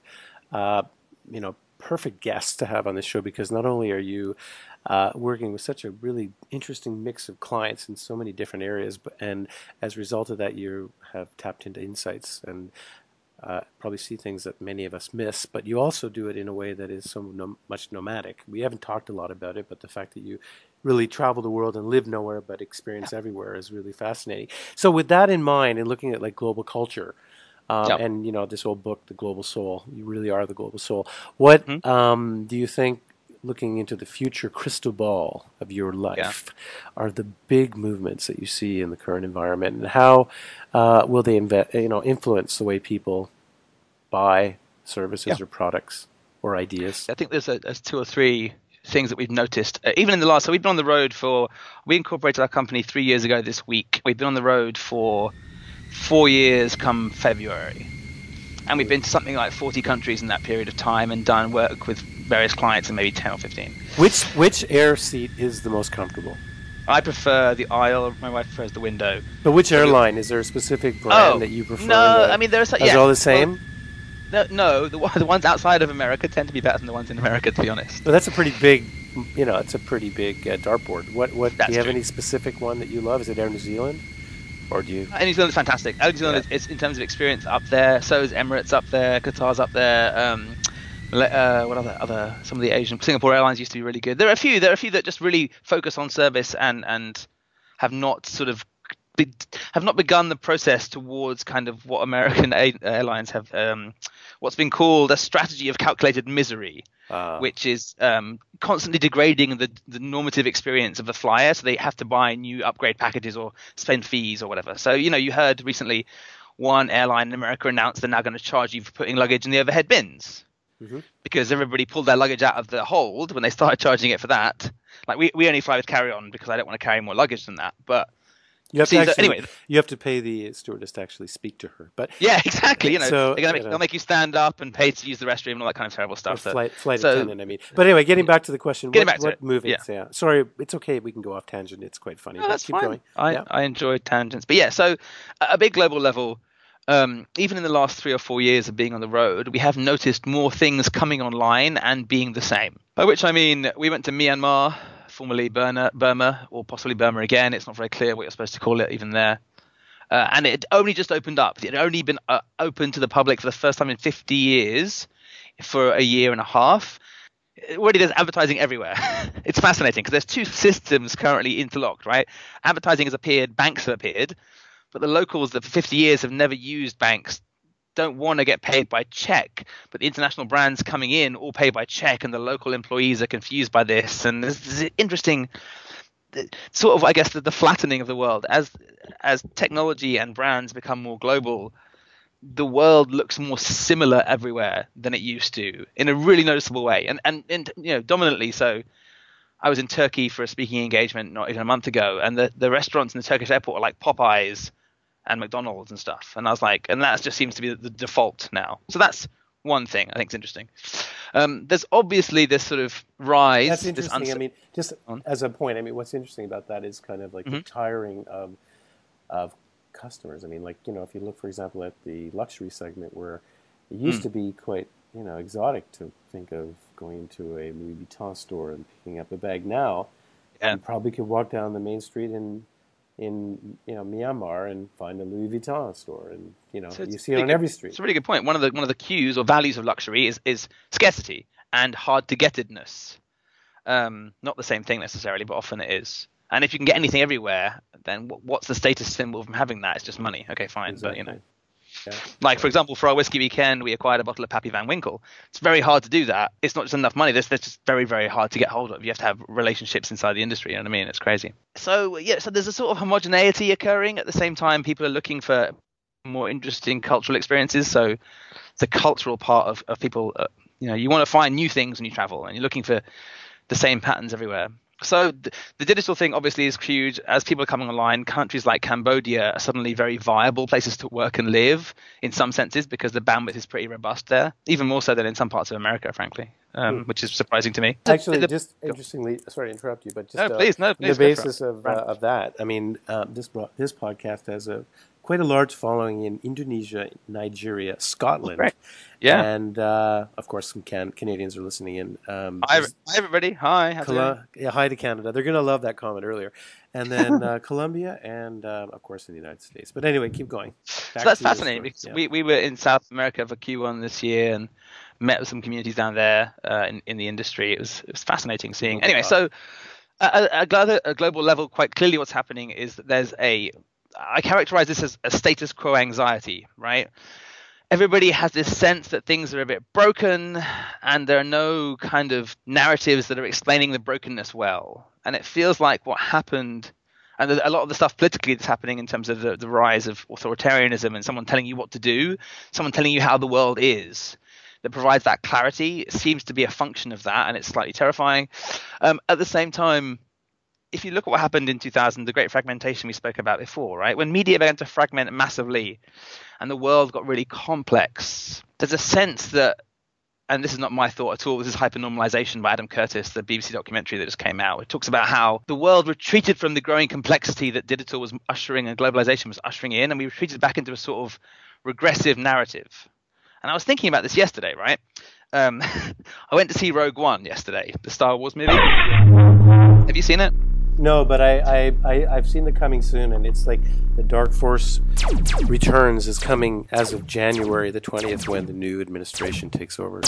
perfect guests to have on this show, because not only are you working with such a really interesting mix of clients in so many different areas, and as a result of that, you have tapped into insights and probably see things that many of us miss, but you also do it in a way that is so much nomadic. We haven't talked a lot about it, but the fact that you really travel the world and live nowhere but experience everywhere is really fascinating. So with that in mind, and looking at like global culture, and this old book, The Global Soul, you really are the global soul. What do you think, looking into the future crystal ball of your life, are the big movements that you see in the current environment, and how will they influence the way people buy services or products or ideas? I think there's two or three things that we've noticed, even in the last. So we've been on the road we incorporated our company 3 years ago this week. We've been on the road for 4 years come February. And we've been to something like 40 countries in that period of time and done work with various clients in maybe 10 or 15. Which air seat is the most comfortable? I prefer the aisle. My wife prefers the window. But which airline? Is there a specific brand that you prefer? No, I mean, there's all the same? No, the ones outside of America tend to be better than the ones in America, to be honest. Well, that's a pretty big, it's a pretty big dartboard. What do you have any specific one that you love? Is it Air New Zealand? Or do you? New Zealand's fantastic. Air New Zealand is, in terms of experience, up there. So is Emirates up there. Qatar's up there. What other? Some of the Asian, Singapore Airlines used to be really good. There are a few that just really focus on service and have not begun the process towards kind of what American airlines have, what's been called a strategy of calculated misery, which is constantly degrading the normative experience of the flyer, so they have to buy new upgrade packages or spend fees or whatever. So you heard recently one airline in America announced they're now going to charge you for putting luggage in the overhead bins, because everybody pulled their luggage out of the hold when they started charging it for that. Like we only fly with carry-on because I don't want to carry more luggage than that, but you have to pay the stewardess to actually speak to her. But yeah, exactly. So, they'll make you stand up and pay to use the restroom and all that kind of terrible stuff. Flight attendant, I mean. But anyway, getting back to the question, what movements? Yeah. Sorry, it's okay. We can go off tangent. It's quite funny. No, that's keep fine. going. I enjoy tangents. But yeah, so at a big global level, even in the last 3 or 4 years of being on the road, we have noticed more things coming online and being the same. By which I mean, we went to Myanmar, formerly Burma, or possibly Burma again. It's not very clear what you're supposed to call it even there. And it only just opened up. It had only been open to the public for the first time in 50 years for a year and a half. Already there's advertising everywhere. It's fascinating because there's two systems currently interlocked, right? Advertising has appeared, banks have appeared, but the locals that for 50 years have never used banks don't want to get paid by check, but the international brands coming in all pay by check, and the local employees are confused by this. And this interesting sort of, I guess, the flattening of the world as technology and brands become more global. The world looks more similar everywhere than it used to, in a really noticeable way, and dominantly so. I was in Turkey for a speaking engagement not even a month ago, and the restaurants in the Turkish airport are like Popeyes and McDonald's and stuff, and I was like, and that just seems to be the default now. So that's one thing I think is interesting. There's obviously this sort of rise. That's interesting. This I mean, just as a point, I mean, what's interesting about that is kind of like the tiring of customers. I mean, like, you know, if you look, for example, at the luxury segment, where it used to be quite, you know, exotic to think of going to a Louis Vuitton store and picking up a bag. Now, you probably could walk down the main street in you know, Myanmar and find a Louis Vuitton store, and you know, you see it on every street. It's a really good point. One of the cues or values of luxury is scarcity and hard to getedness. Not the same thing necessarily, but often it is. And if you can get anything everywhere, then what's the status symbol from having that? It's just money. Okay, fine, Exactly. but you know. Like, for example, for our whiskey weekend, we acquired a bottle of Pappy Van Winkle. It's very hard to do that. It's not just enough money. That's just very, very hard to get hold of. You have to have relationships inside the industry. You know what I mean? It's crazy. So, so there's a sort of homogeneity occurring. At the same time, people are looking for more interesting cultural experiences. So the cultural part of people, you know, you want to find new things when you travel, and you're looking for the same patterns everywhere. So the digital thing obviously is huge. As people are coming online, countries like Cambodia are suddenly very viable places to work and live in some senses, because the bandwidth is pretty robust there, even more so than in some parts of America, frankly, which is surprising to me. Actually, just interestingly, sorry to interrupt you, but just please, on the basis of that, I mean, this podcast has quite a large following in Indonesia, Nigeria, Scotland. Right. Yeah. And, of course, some Canadians are listening in. Hi, everybody. Hi. Hi to Canada. They're going to love that comment earlier. And then Colombia and, of course, in the United States. But anyway, keep going. So that's fascinating, because we were in South America for Q1 this year and met with some communities down there in the industry. It was fascinating seeing. Anyway, so at a global level, quite clearly what's happening is that there's I characterize this as a status quo anxiety, right? Everybody has this sense that things are a bit broken, and there are no kind of narratives that are explaining the brokenness well. And it feels like what happened, and a lot of the stuff politically that's happening in terms of the rise of authoritarianism and someone telling you what to do, someone telling you how the world is, that provides that clarity, it seems to be a function of that, and it's slightly terrifying. At the same time, if you look at what happened in 2000, the great fragmentation we spoke about before, right? When media began to fragment massively and the world got really complex, there's a sense that, and this is not my thought at all, this is Hypernormalization by Adam Curtis, the BBC documentary that just came out. It talks about how the world retreated from the growing complexity that digital was ushering and globalization was ushering in, and we retreated back into a sort of regressive narrative. And I was thinking about this yesterday, right? I went to see Rogue One yesterday, the Star Wars movie. Have you seen it? No, but I've seen the coming soon, and it's like the Dark Force Returns is coming as of January the 20th, when the new administration takes over.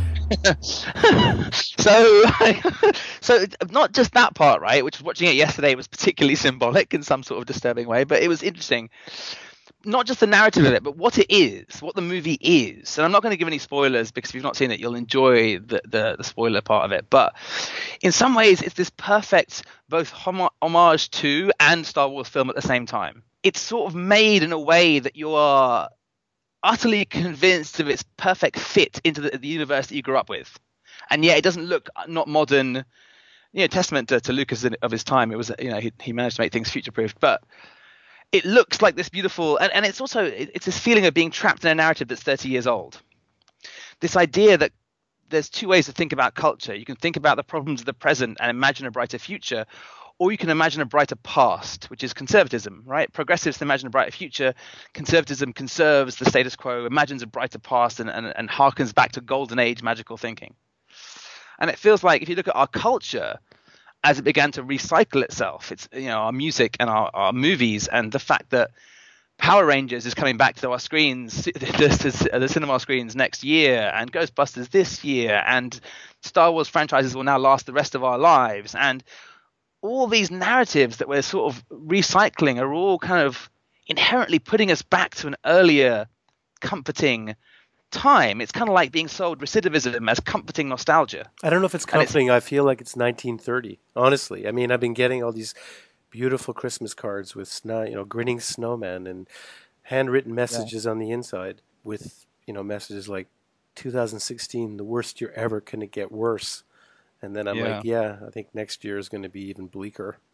So not just that part, right? Which, watching it yesterday, was particularly symbolic in some sort of disturbing way, but it was interesting. Not just the narrative of it, but what it is, what the movie is. And I'm not going to give any spoilers, because if you've not seen it, you'll enjoy the spoiler part of it. But in some ways, it's this perfect both homage to and Star Wars film at the same time. It's sort of made in a way that you are utterly convinced of its perfect fit into the universe that you grew up with. And yet it doesn't look not modern, testament to Lucas of his time. It was, he managed to make things future-proofed. But it looks like this beautiful, and it's also, it's this feeling of being trapped in a narrative that's 30 years old. This idea that there's two ways to think about culture. You can think about the problems of the present and imagine a brighter future, or you can imagine a brighter past, which is conservatism, right? Progressives imagine a brighter future. Conservatism conserves the status quo, imagines a brighter past, and harkens back to golden age magical thinking. And it feels like if you look at our culture, as it began to recycle itself, it's our music and our movies, and the fact that Power Rangers is coming back to our screens, the cinema screens next year, and Ghostbusters this year, and Star Wars franchises will now last the rest of our lives, and all these narratives that we're sort of recycling are all kind of inherently putting us back to an earlier comforting time. It's kind of like being sold recidivism as comforting nostalgia. I don't know if it's comforting. I feel like it's 1930, honestly. I mean, I've been getting all these beautiful Christmas cards with snow, grinning snowmen and handwritten messages on the inside with, messages like 2016, the worst year ever, can it get worse? And then I'm like, I think next year is going to be even bleaker.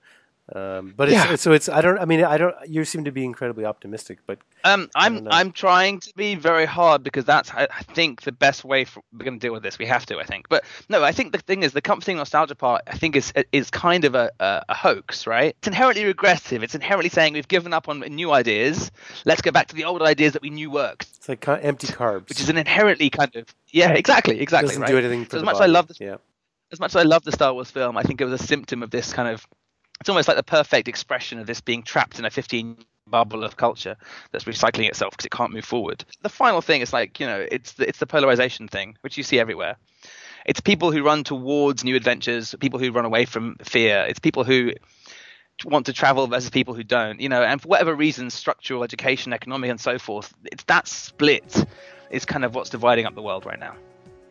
But Yeah. it's I don't. I mean, I don't. You seem to be incredibly optimistic, but I don't know. I'm trying to be very hard because that's I think the best way we're going to deal with this. We have to, I think. But no, I think the thing is the comforting nostalgia part. I think is kind of a hoax, right? It's inherently regressive. It's inherently saying we've given up on new ideas. Let's go back to the old ideas that we knew worked. It's like empty carbs. Which is an inherently kind of exactly Doesn't right. do anything for So the as much body. as I love Yeah. as much as I love the Star Wars film, I think it was a symptom of this kind of. It's almost like the perfect expression of this being trapped in a 15 bubble of culture that's recycling itself because it can't move forward. The final thing is like, it's the polarization thing, which you see everywhere. It's people who run towards new adventures, people who run away from fear. It's people who want to travel versus people who don't, and for whatever reasons, structural, education, economic, and so forth, it's that split is kind of what's dividing up the world right now.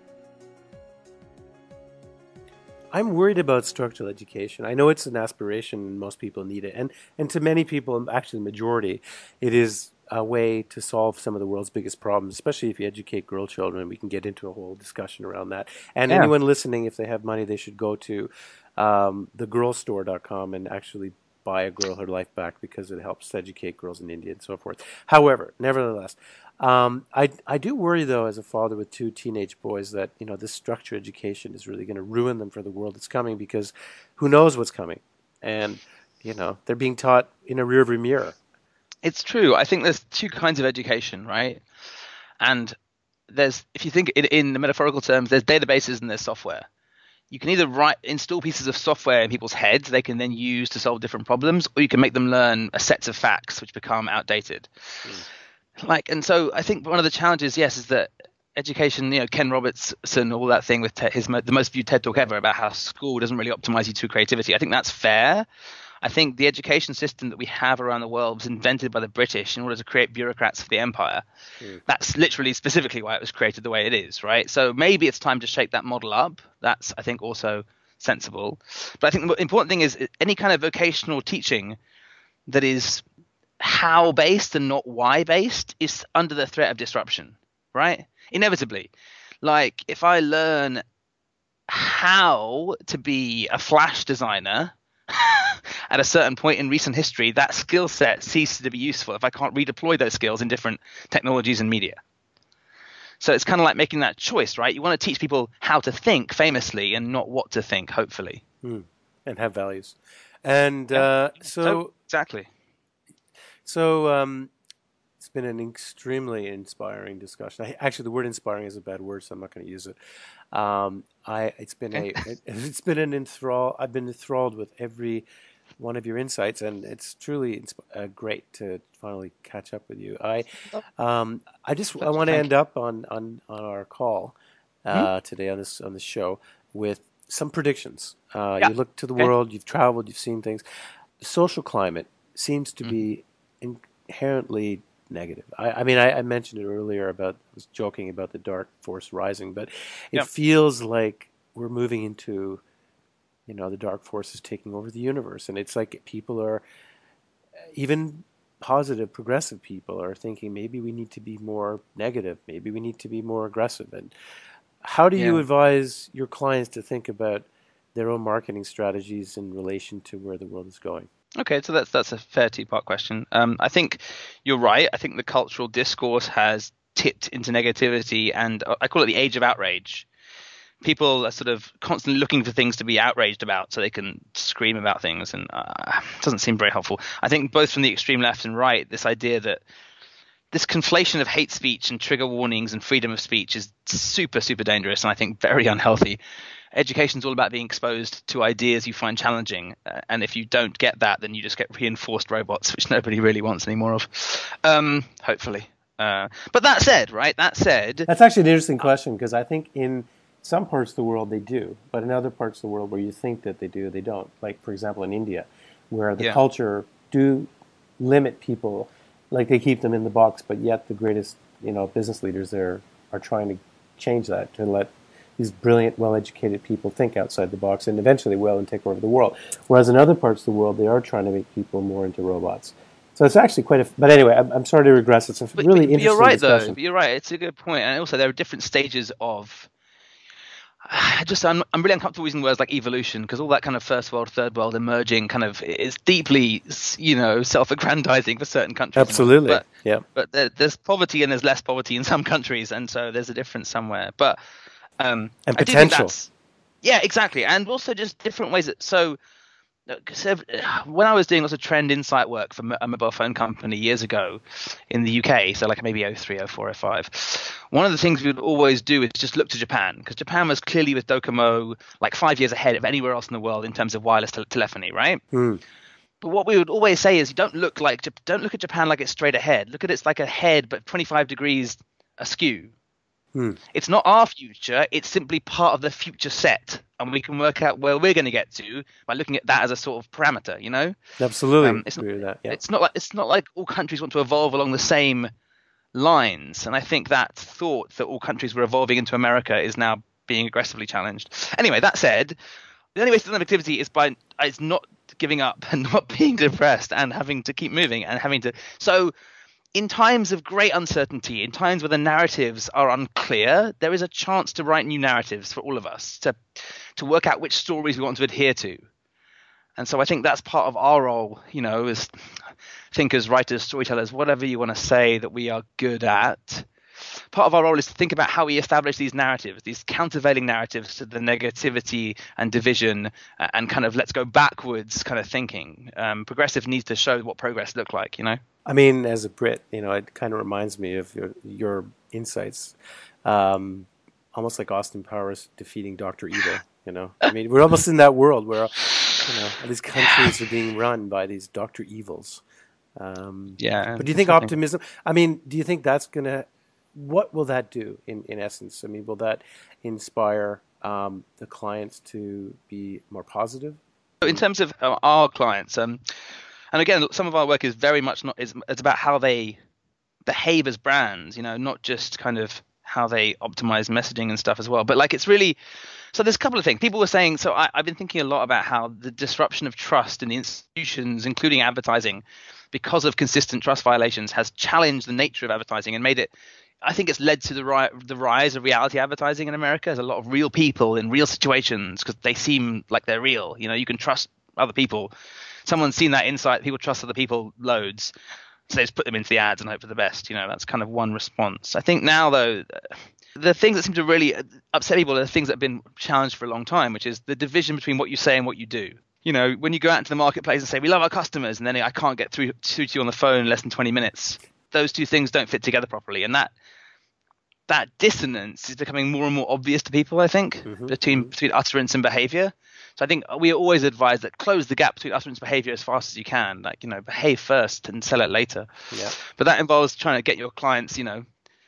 I'm worried about structural education. I know it's an aspiration and most people need it. And to many people, actually the majority, it is a way to solve some of the world's biggest problems, especially if you educate girl children. We can get into a whole discussion around that. And anyone listening, if they have money, they should go to thegirlstore.com and actually buy a girl her life back because it helps educate girls in India and so forth. However, nevertheless, I do worry, though, as a father with two teenage boys, that this structured education is really going to ruin them for the world that's coming, because who knows what's coming, and they're being taught in a rearview mirror. It's true. I think there's two kinds of education, right? And if you think in the metaphorical terms, there's databases and there's software. You can either install pieces of software in people's heads they can then use to solve different problems, or you can make them learn a set of facts which become outdated. And so I think one of the challenges, yes, is that education, Ken Robertson, all that thing with the most viewed TED Talk ever about how school doesn't really optimize you to creativity. I think that's fair. I think the education system that we have around the world was invented by the British in order to create bureaucrats for the empire. That's literally specifically why it was created the way it is, right? So maybe it's time to shake that model up. That's, I think, also sensible. But I think the important thing is any kind of vocational teaching that is how-based and not why-based is under the threat of disruption, right? Inevitably. Like, if I learn how to be a Flash designer at a certain point in recent history, that skill set ceases to be useful if I can't redeploy those skills in different technologies and media. So it's kind of like making that choice, right? You want to teach people how to think, famously, and not what to think, hopefully. And have values. And exactly. So it's been an extremely inspiring discussion. Actually, the word "inspiring" is a bad word, so I'm not going to use it. It's been an enthrall. I've been enthralled with every one of your insights, and it's truly great to finally catch up with you. I want to end up on our call today on this show with some predictions. You look to the world, you've traveled, you've seen things. The social climate seems to be inherently negative. I mean, I mentioned it earlier I was joking about the dark force rising, but it feels like we're moving into, the dark force is taking over the universe. And it's like people are, even positive, progressive people are thinking maybe we need to be more negative. Maybe we need to be more aggressive. And how do you advise your clients to think about their own marketing strategies in relation to where the world is going? Okay, so that's a fair two-part question. I think you're right. I think the cultural discourse has tipped into negativity, and I call it the age of outrage. People are sort of constantly looking for things to be outraged about so they can scream about things, and it doesn't seem very helpful. I think both from the extreme left and right, this idea that this conflation of hate speech and trigger warnings and freedom of speech is super, super dangerous, and I think very unhealthy. Education is all about being exposed to ideas you find challenging, and if you don't get that, then you just get reinforced robots, which nobody really wants any more of, hopefully. But that said, that's actually an interesting question, because I think in some parts of the world they do, but in other parts of the world where you think that they do, they don't. Like, for example, in India, where the culture do limit people, like they keep them in the box, but yet the greatest business leaders there are trying to change that, to let these brilliant, well-educated people think outside the box and eventually will and take over the world. Whereas in other parts of the world, they are trying to make people more into robots. So it's actually but anyway, I'm sorry to regress. It's a really interesting discussion. But you're right. It's a good point. And also there are different stages of, I'm really uncomfortable using words like evolution, because all that kind of first world, third world, emerging kind of is deeply, self-aggrandizing for certain countries. Absolutely. Yeah. But there's poverty and there's less poverty in some countries, and so there's a difference somewhere. But And I do think potential. yeah, exactly, and also just different ways so when I was doing lots of trend insight work for a mobile phone company years ago in the UK, so like maybe 03, 04, 05, one of the things we would always do is just look to Japan, because Japan was clearly with Docomo like 5 years ahead of anywhere else in the world in terms of wireless telephony, right? Mm. But what we would always say is, don't look at Japan like it's straight ahead. Look at it's like a head, but 25 degrees askew. It's not our future. It's simply part of the future set, and we can work out where we're going to get to by looking at that as a sort of parameter. Absolutely. Agree with that. Yeah. It's not like all countries want to evolve along the same lines, and I think that thought that all countries were evolving into America is now being aggressively challenged. Anyway, that said, the only way to activity is it's not giving up and not being depressed and having to keep moving and having to. So, in times of great uncertainty, in times where the narratives are unclear, there is a chance to write new narratives for all of us, to work out which stories we want to adhere to. And so I think that's part of our role, as thinkers, writers, storytellers, whatever you want to say that we are good at. Part of our role is to think about how we establish these narratives, these countervailing narratives to the negativity and division and kind of let's go backwards kind of thinking. Progressive needs to show what progress looked like, I mean, as a Brit, it kind of reminds me of your insights, almost like Austin Powers defeating Dr. Evil. I mean, we're almost in that world where all these countries are being run by these Dr. Evils. Yeah. But do you think optimism? I mean, do you think that's gonna? What will that do in essence? I mean, will that inspire the clients to be more positive? In terms of our clients, and again, some of our work is very much it's about how they behave as brands, not just kind of how they optimize messaging and stuff as well. But like, it's really, so there's a couple of things. People were saying, so I've been thinking a lot about how the disruption of trust in the institutions, including advertising, because of consistent trust violations, has challenged the nature of advertising and made it, I think it's led to the rise of reality advertising in America. There's a lot of real people in real situations because they seem like they're real. You can trust other people. Someone's seen that insight. People trust other people loads. So they just put them into the ads and hope for the best. That's kind of one response. I think now, though, the things that seem to really upset people are the things that have been challenged for a long time, which is the division between what you say and what you do. When you go out into the marketplace and say, we love our customers, and then I can't get through to you on the phone in less than 20 minutes. Those two things don't fit together properly. And that dissonance is becoming more and more obvious to people, I think, between utterance and behavior. So I think we always advise that close the gap between utterance and behavior as fast as you can. Like, behave first and sell it later. Yeah. But that involves trying to get your clients, to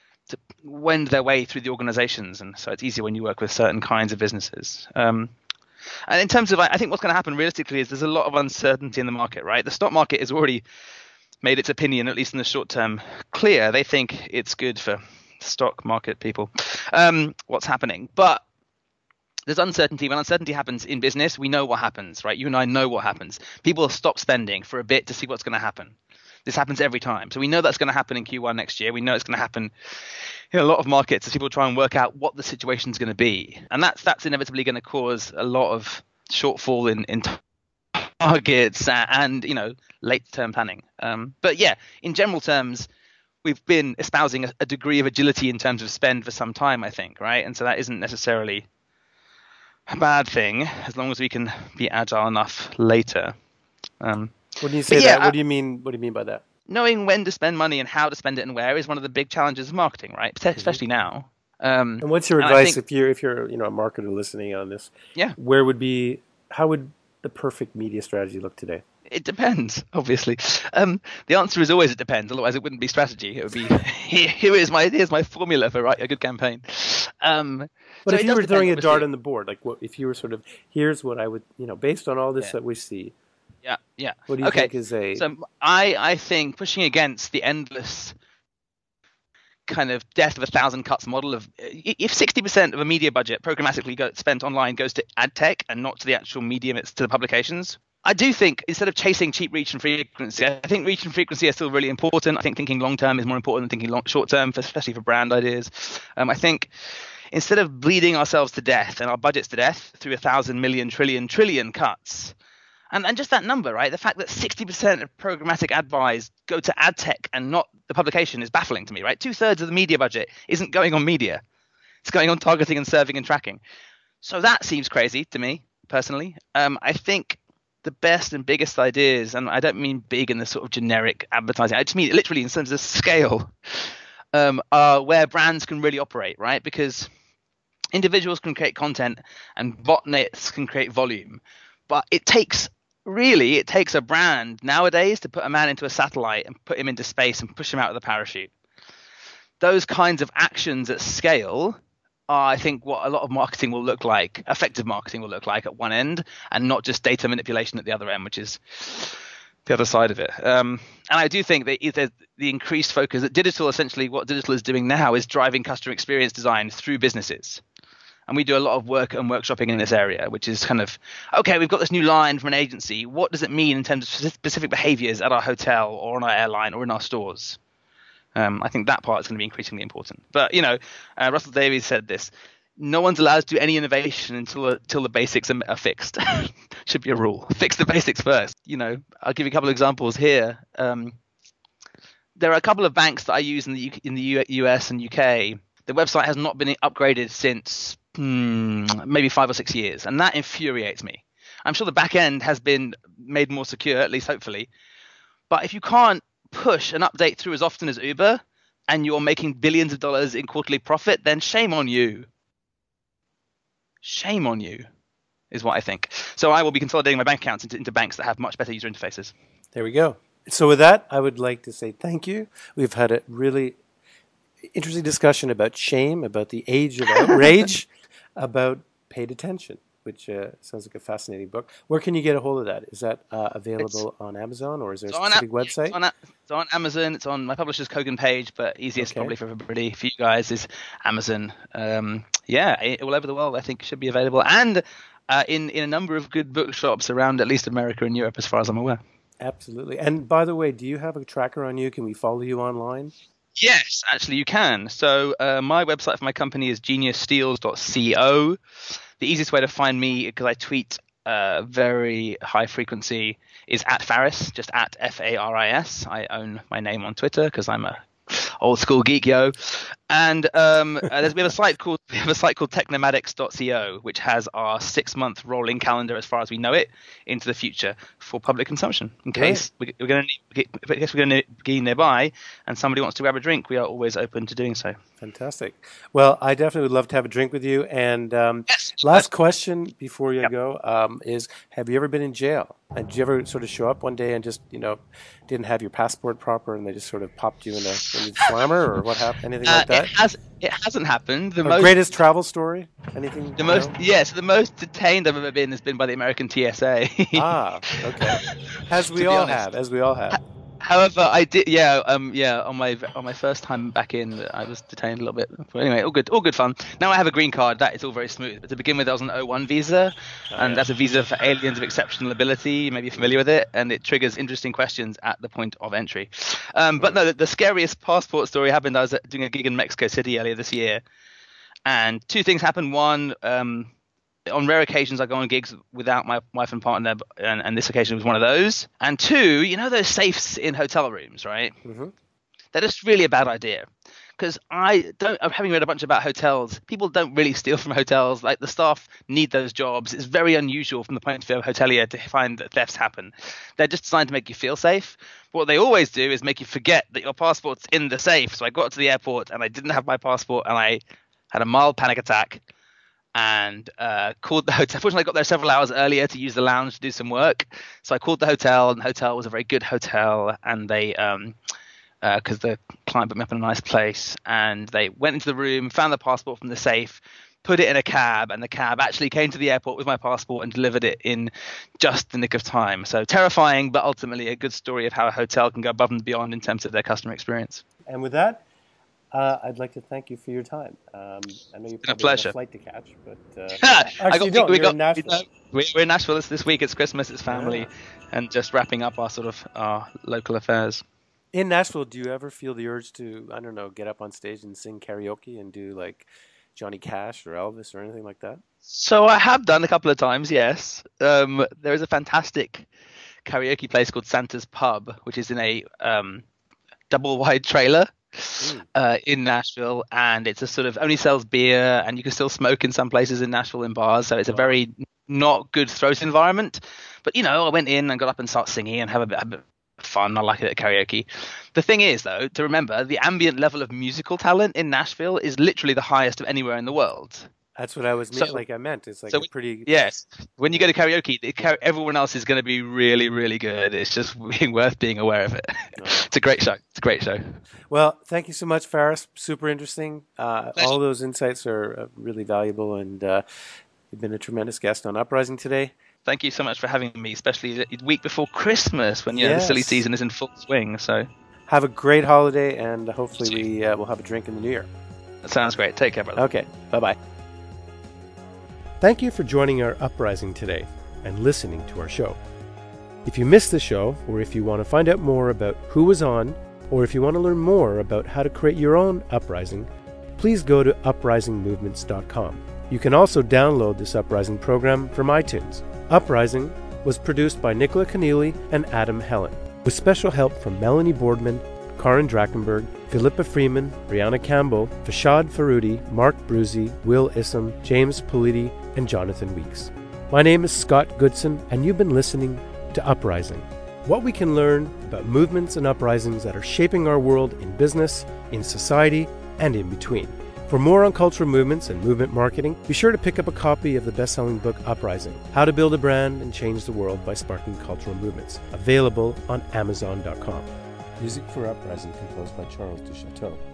wend their way through the organizations. And so it's easier when you work with certain kinds of businesses. And in terms of, I think what's going to happen realistically is there's a lot of uncertainty in the market, right? The stock market has already made its opinion, at least in the short term, clear. They think it's good for stock market people, what's happening. But there's uncertainty. When uncertainty happens in business, we know what happens, right? You and I know what happens. People stop spending for a bit to see what's going to happen. This happens every time. So we know that's going to happen in Q1 next year. We know it's going to happen in a lot of markets as people try and work out what the situation is going to be. And that's inevitably going to cause a lot of shortfall in targets and, late term planning. But yeah, in general terms, we've been espousing a degree of agility in terms of spend for some time, I think, right? And so that isn't necessarily a bad thing as long as we can be agile enough later. When you say that, what do you mean? What do you mean by that? Knowing when to spend money and how to spend it and where is one of the big challenges of marketing, right? Especially now. And what's your advice if you're a marketer listening on this? Yeah. How would the perfect media strategy look today? It depends, obviously. The answer is always it depends. Otherwise, it wouldn't be strategy. It would be here's my formula for write a good campaign. But so if you were throwing a dart on the board, like if you were sort of, here's what I would, based on all this that we see. Yeah. What do you think is a? So I think pushing against the endless kind of death of 1,000 cuts model of if 60% of a media budget programmatically spent online goes to ad tech and not to the actual medium, it's to the publications. I do think instead of chasing cheap reach and frequency, I think reach and frequency are still really important. I think thinking long term is more important than thinking short term, especially for brand ideas. I think instead of bleeding ourselves to death and our budgets to death through 1,000 million trillion cuts, and just that number, right? The fact that 60% of programmatic ad buys go to ad tech and not the publication is baffling to me, right? 2/3 of the media budget isn't going on media. It's going on targeting and serving and tracking. So that seems crazy to me, personally. I think the best and biggest ideas, and I don't mean big in the sort of generic advertising, I just mean literally in terms of scale, are where brands can really operate, right? Because individuals can create content and botnets can create volume. But it takes a brand nowadays to put a man into a satellite and put him into space and push him out of the parachute. Those kinds of actions at scale are, I think, what a lot of marketing will look like, effective marketing will look like at one end, and not just data manipulation at the other end, which is the other side of it. And I do think that the increased focus that digital, essentially what digital is doing now is driving customer experience design through businesses. And we do a lot of work and workshopping in this area, which is kind of, okay, we've got this new line from an agency. What does it mean in terms of specific behaviors at our hotel or on our airline or in our stores? I think that part is going to be increasingly important. But, Russell Davies said this: no one's allowed to do any innovation until the basics are fixed. Should be a rule. Fix the basics first. I'll give you a couple of examples here. There are a couple of banks that I use in the US and UK. The website has not been upgraded since maybe 5 or 6 years, and that infuriates me. I'm sure the back end has been made more secure, at least hopefully. But if you can't push an update through as often as Uber and you're making billions of dollars in quarterly profit, then shame on you. Shame on you is what I think. So I will be consolidating my bank accounts into banks that have much better user interfaces. There we go. So with that, I would like to say thank you. We've had a really interesting discussion about shame, about the age of outrage, about paid attention, which sounds like a fascinating book. Where can you get a hold of that? Is that available on Amazon, or is there a specific website? It's on Amazon. It's on my publisher's Kogan page, but easiest probably for everybody, for you guys, is Amazon. All over the world, I think, should be available, and in a number of good bookshops around at least America and Europe, as far as I'm aware. Absolutely. And by the way, do you have a tracker on you? Can we follow you online? Yes, actually you can. So my website for my company is geniussteals.co. The easiest way to find me, because I tweet very high frequency, is at Faris, just at Faris. I own my name on Twitter because I'm a old school geek, yo. And we have a site called technomatics.co, which has our 6-month rolling calendar, as far as we know it, into the future for public consumption. In case we're going to be nearby and somebody wants to grab a drink, we are always open to doing so. Fantastic. Well, I definitely would love to have a drink with you. And last question before you go is: have you ever been in jail? And did you ever sort of show up one day and just didn't have your passport proper, and they just sort of popped you in the slammer, or what happened? Anything like that? It hasn't happened. The greatest travel story? Anything? So the most detained I've ever been has been by the American TSA. Okay. As we all have. However, I did, on my first time back in, I was detained a little bit. But anyway, all good fun. Now I have a green card. That is all very smooth. But to begin with, I was on an O1 visa, and that's a visa for aliens of exceptional ability. You may be familiar with it, and it triggers interesting questions at the point of entry. But no, the scariest passport story happened. I was doing a gig in Mexico City earlier this year, and two things happened. One, on rare occasions, I go on gigs without my wife and partner, and this occasion was one of those. And two, those safes in hotel rooms, right? Mm-hmm. They're just really a bad idea. Because having read a bunch about hotels, people don't really steal from hotels. Like, the staff need those jobs. It's very unusual from the point of view of a hotelier to find that thefts happen. They're just designed to make you feel safe. But what they always do is make you forget that your passport's in the safe. So I got to the airport and I didn't have my passport, and I had a mild panic attack. And called the hotel. Fortunately, I got there several hours earlier to use the lounge to do some work. So I called the hotel, and the hotel was a very good hotel. And they, because the client put me up in a nice place, and they went into the room, found the passport from the safe, put it in a cab, and the cab actually came to the airport with my passport and delivered it in just the nick of time. So terrifying, but ultimately a good story of how a hotel can go above and beyond in terms of their customer experience. And with that, I'd like to thank you for your time. I know you probably have a flight to catch, but actually you're in Nashville. We're in Nashville this week. It's Christmas, it's family, and just wrapping up our local affairs. In Nashville, do you ever feel the urge to, I don't know, get up on stage and sing karaoke and do like Johnny Cash or Elvis or anything like that? So I have done a couple of times, yes. There is a fantastic karaoke place called Santa's Pub, which is in a double wide trailer in Nashville, and it's a sort of only sells beer, and you can still smoke in some places in Nashville in bars, so it's a very not good throat environment. But I went in and got up and started singing and have a bit of fun. I like it at karaoke. The thing is, though, to remember the ambient level of musical talent in Nashville is literally the highest of anywhere in the world. That's what I was I meant. It's like a pretty... Yes. When you go to karaoke, everyone else is going to be really, really good. It's just worth being aware of it. No. It's a great show. Well, thank you so much, Faris. Super interesting. All those insights are really valuable, and you've been a tremendous guest on Uprising today. Thank you so much for having me, especially the week before Christmas when the silly season is in full swing. So have a great holiday, and hopefully we'll have a drink in the new year. That sounds great. Take care, brother. Okay. Bye-bye. Thank you for joining our Uprising today and listening to our show. If you missed the show, or if you want to find out more about who was on, or if you want to learn more about how to create your own Uprising, please go to uprisingmovements.com. You can also download this Uprising program from iTunes. Uprising was produced by Nicola Keneally and Adam Helen, with special help from Melanie Boardman, Karin Drachenberg, Philippa Freeman, Brianna Campbell, Fashad Faroudi, Mark Bruzy, Will Issam, James Politi, and Jonathan Weeks. My name is Scott Goodson, and you've been listening to Uprising. What we can learn about movements and uprisings that are shaping our world in business, in society, and in between. For more on cultural movements and movement marketing, be sure to pick up a copy of the best-selling book Uprising, How to Build a Brand and Change the World by Sparking Cultural Movements, available on Amazon.com. Music for Uprising composed by Charles Duchateau.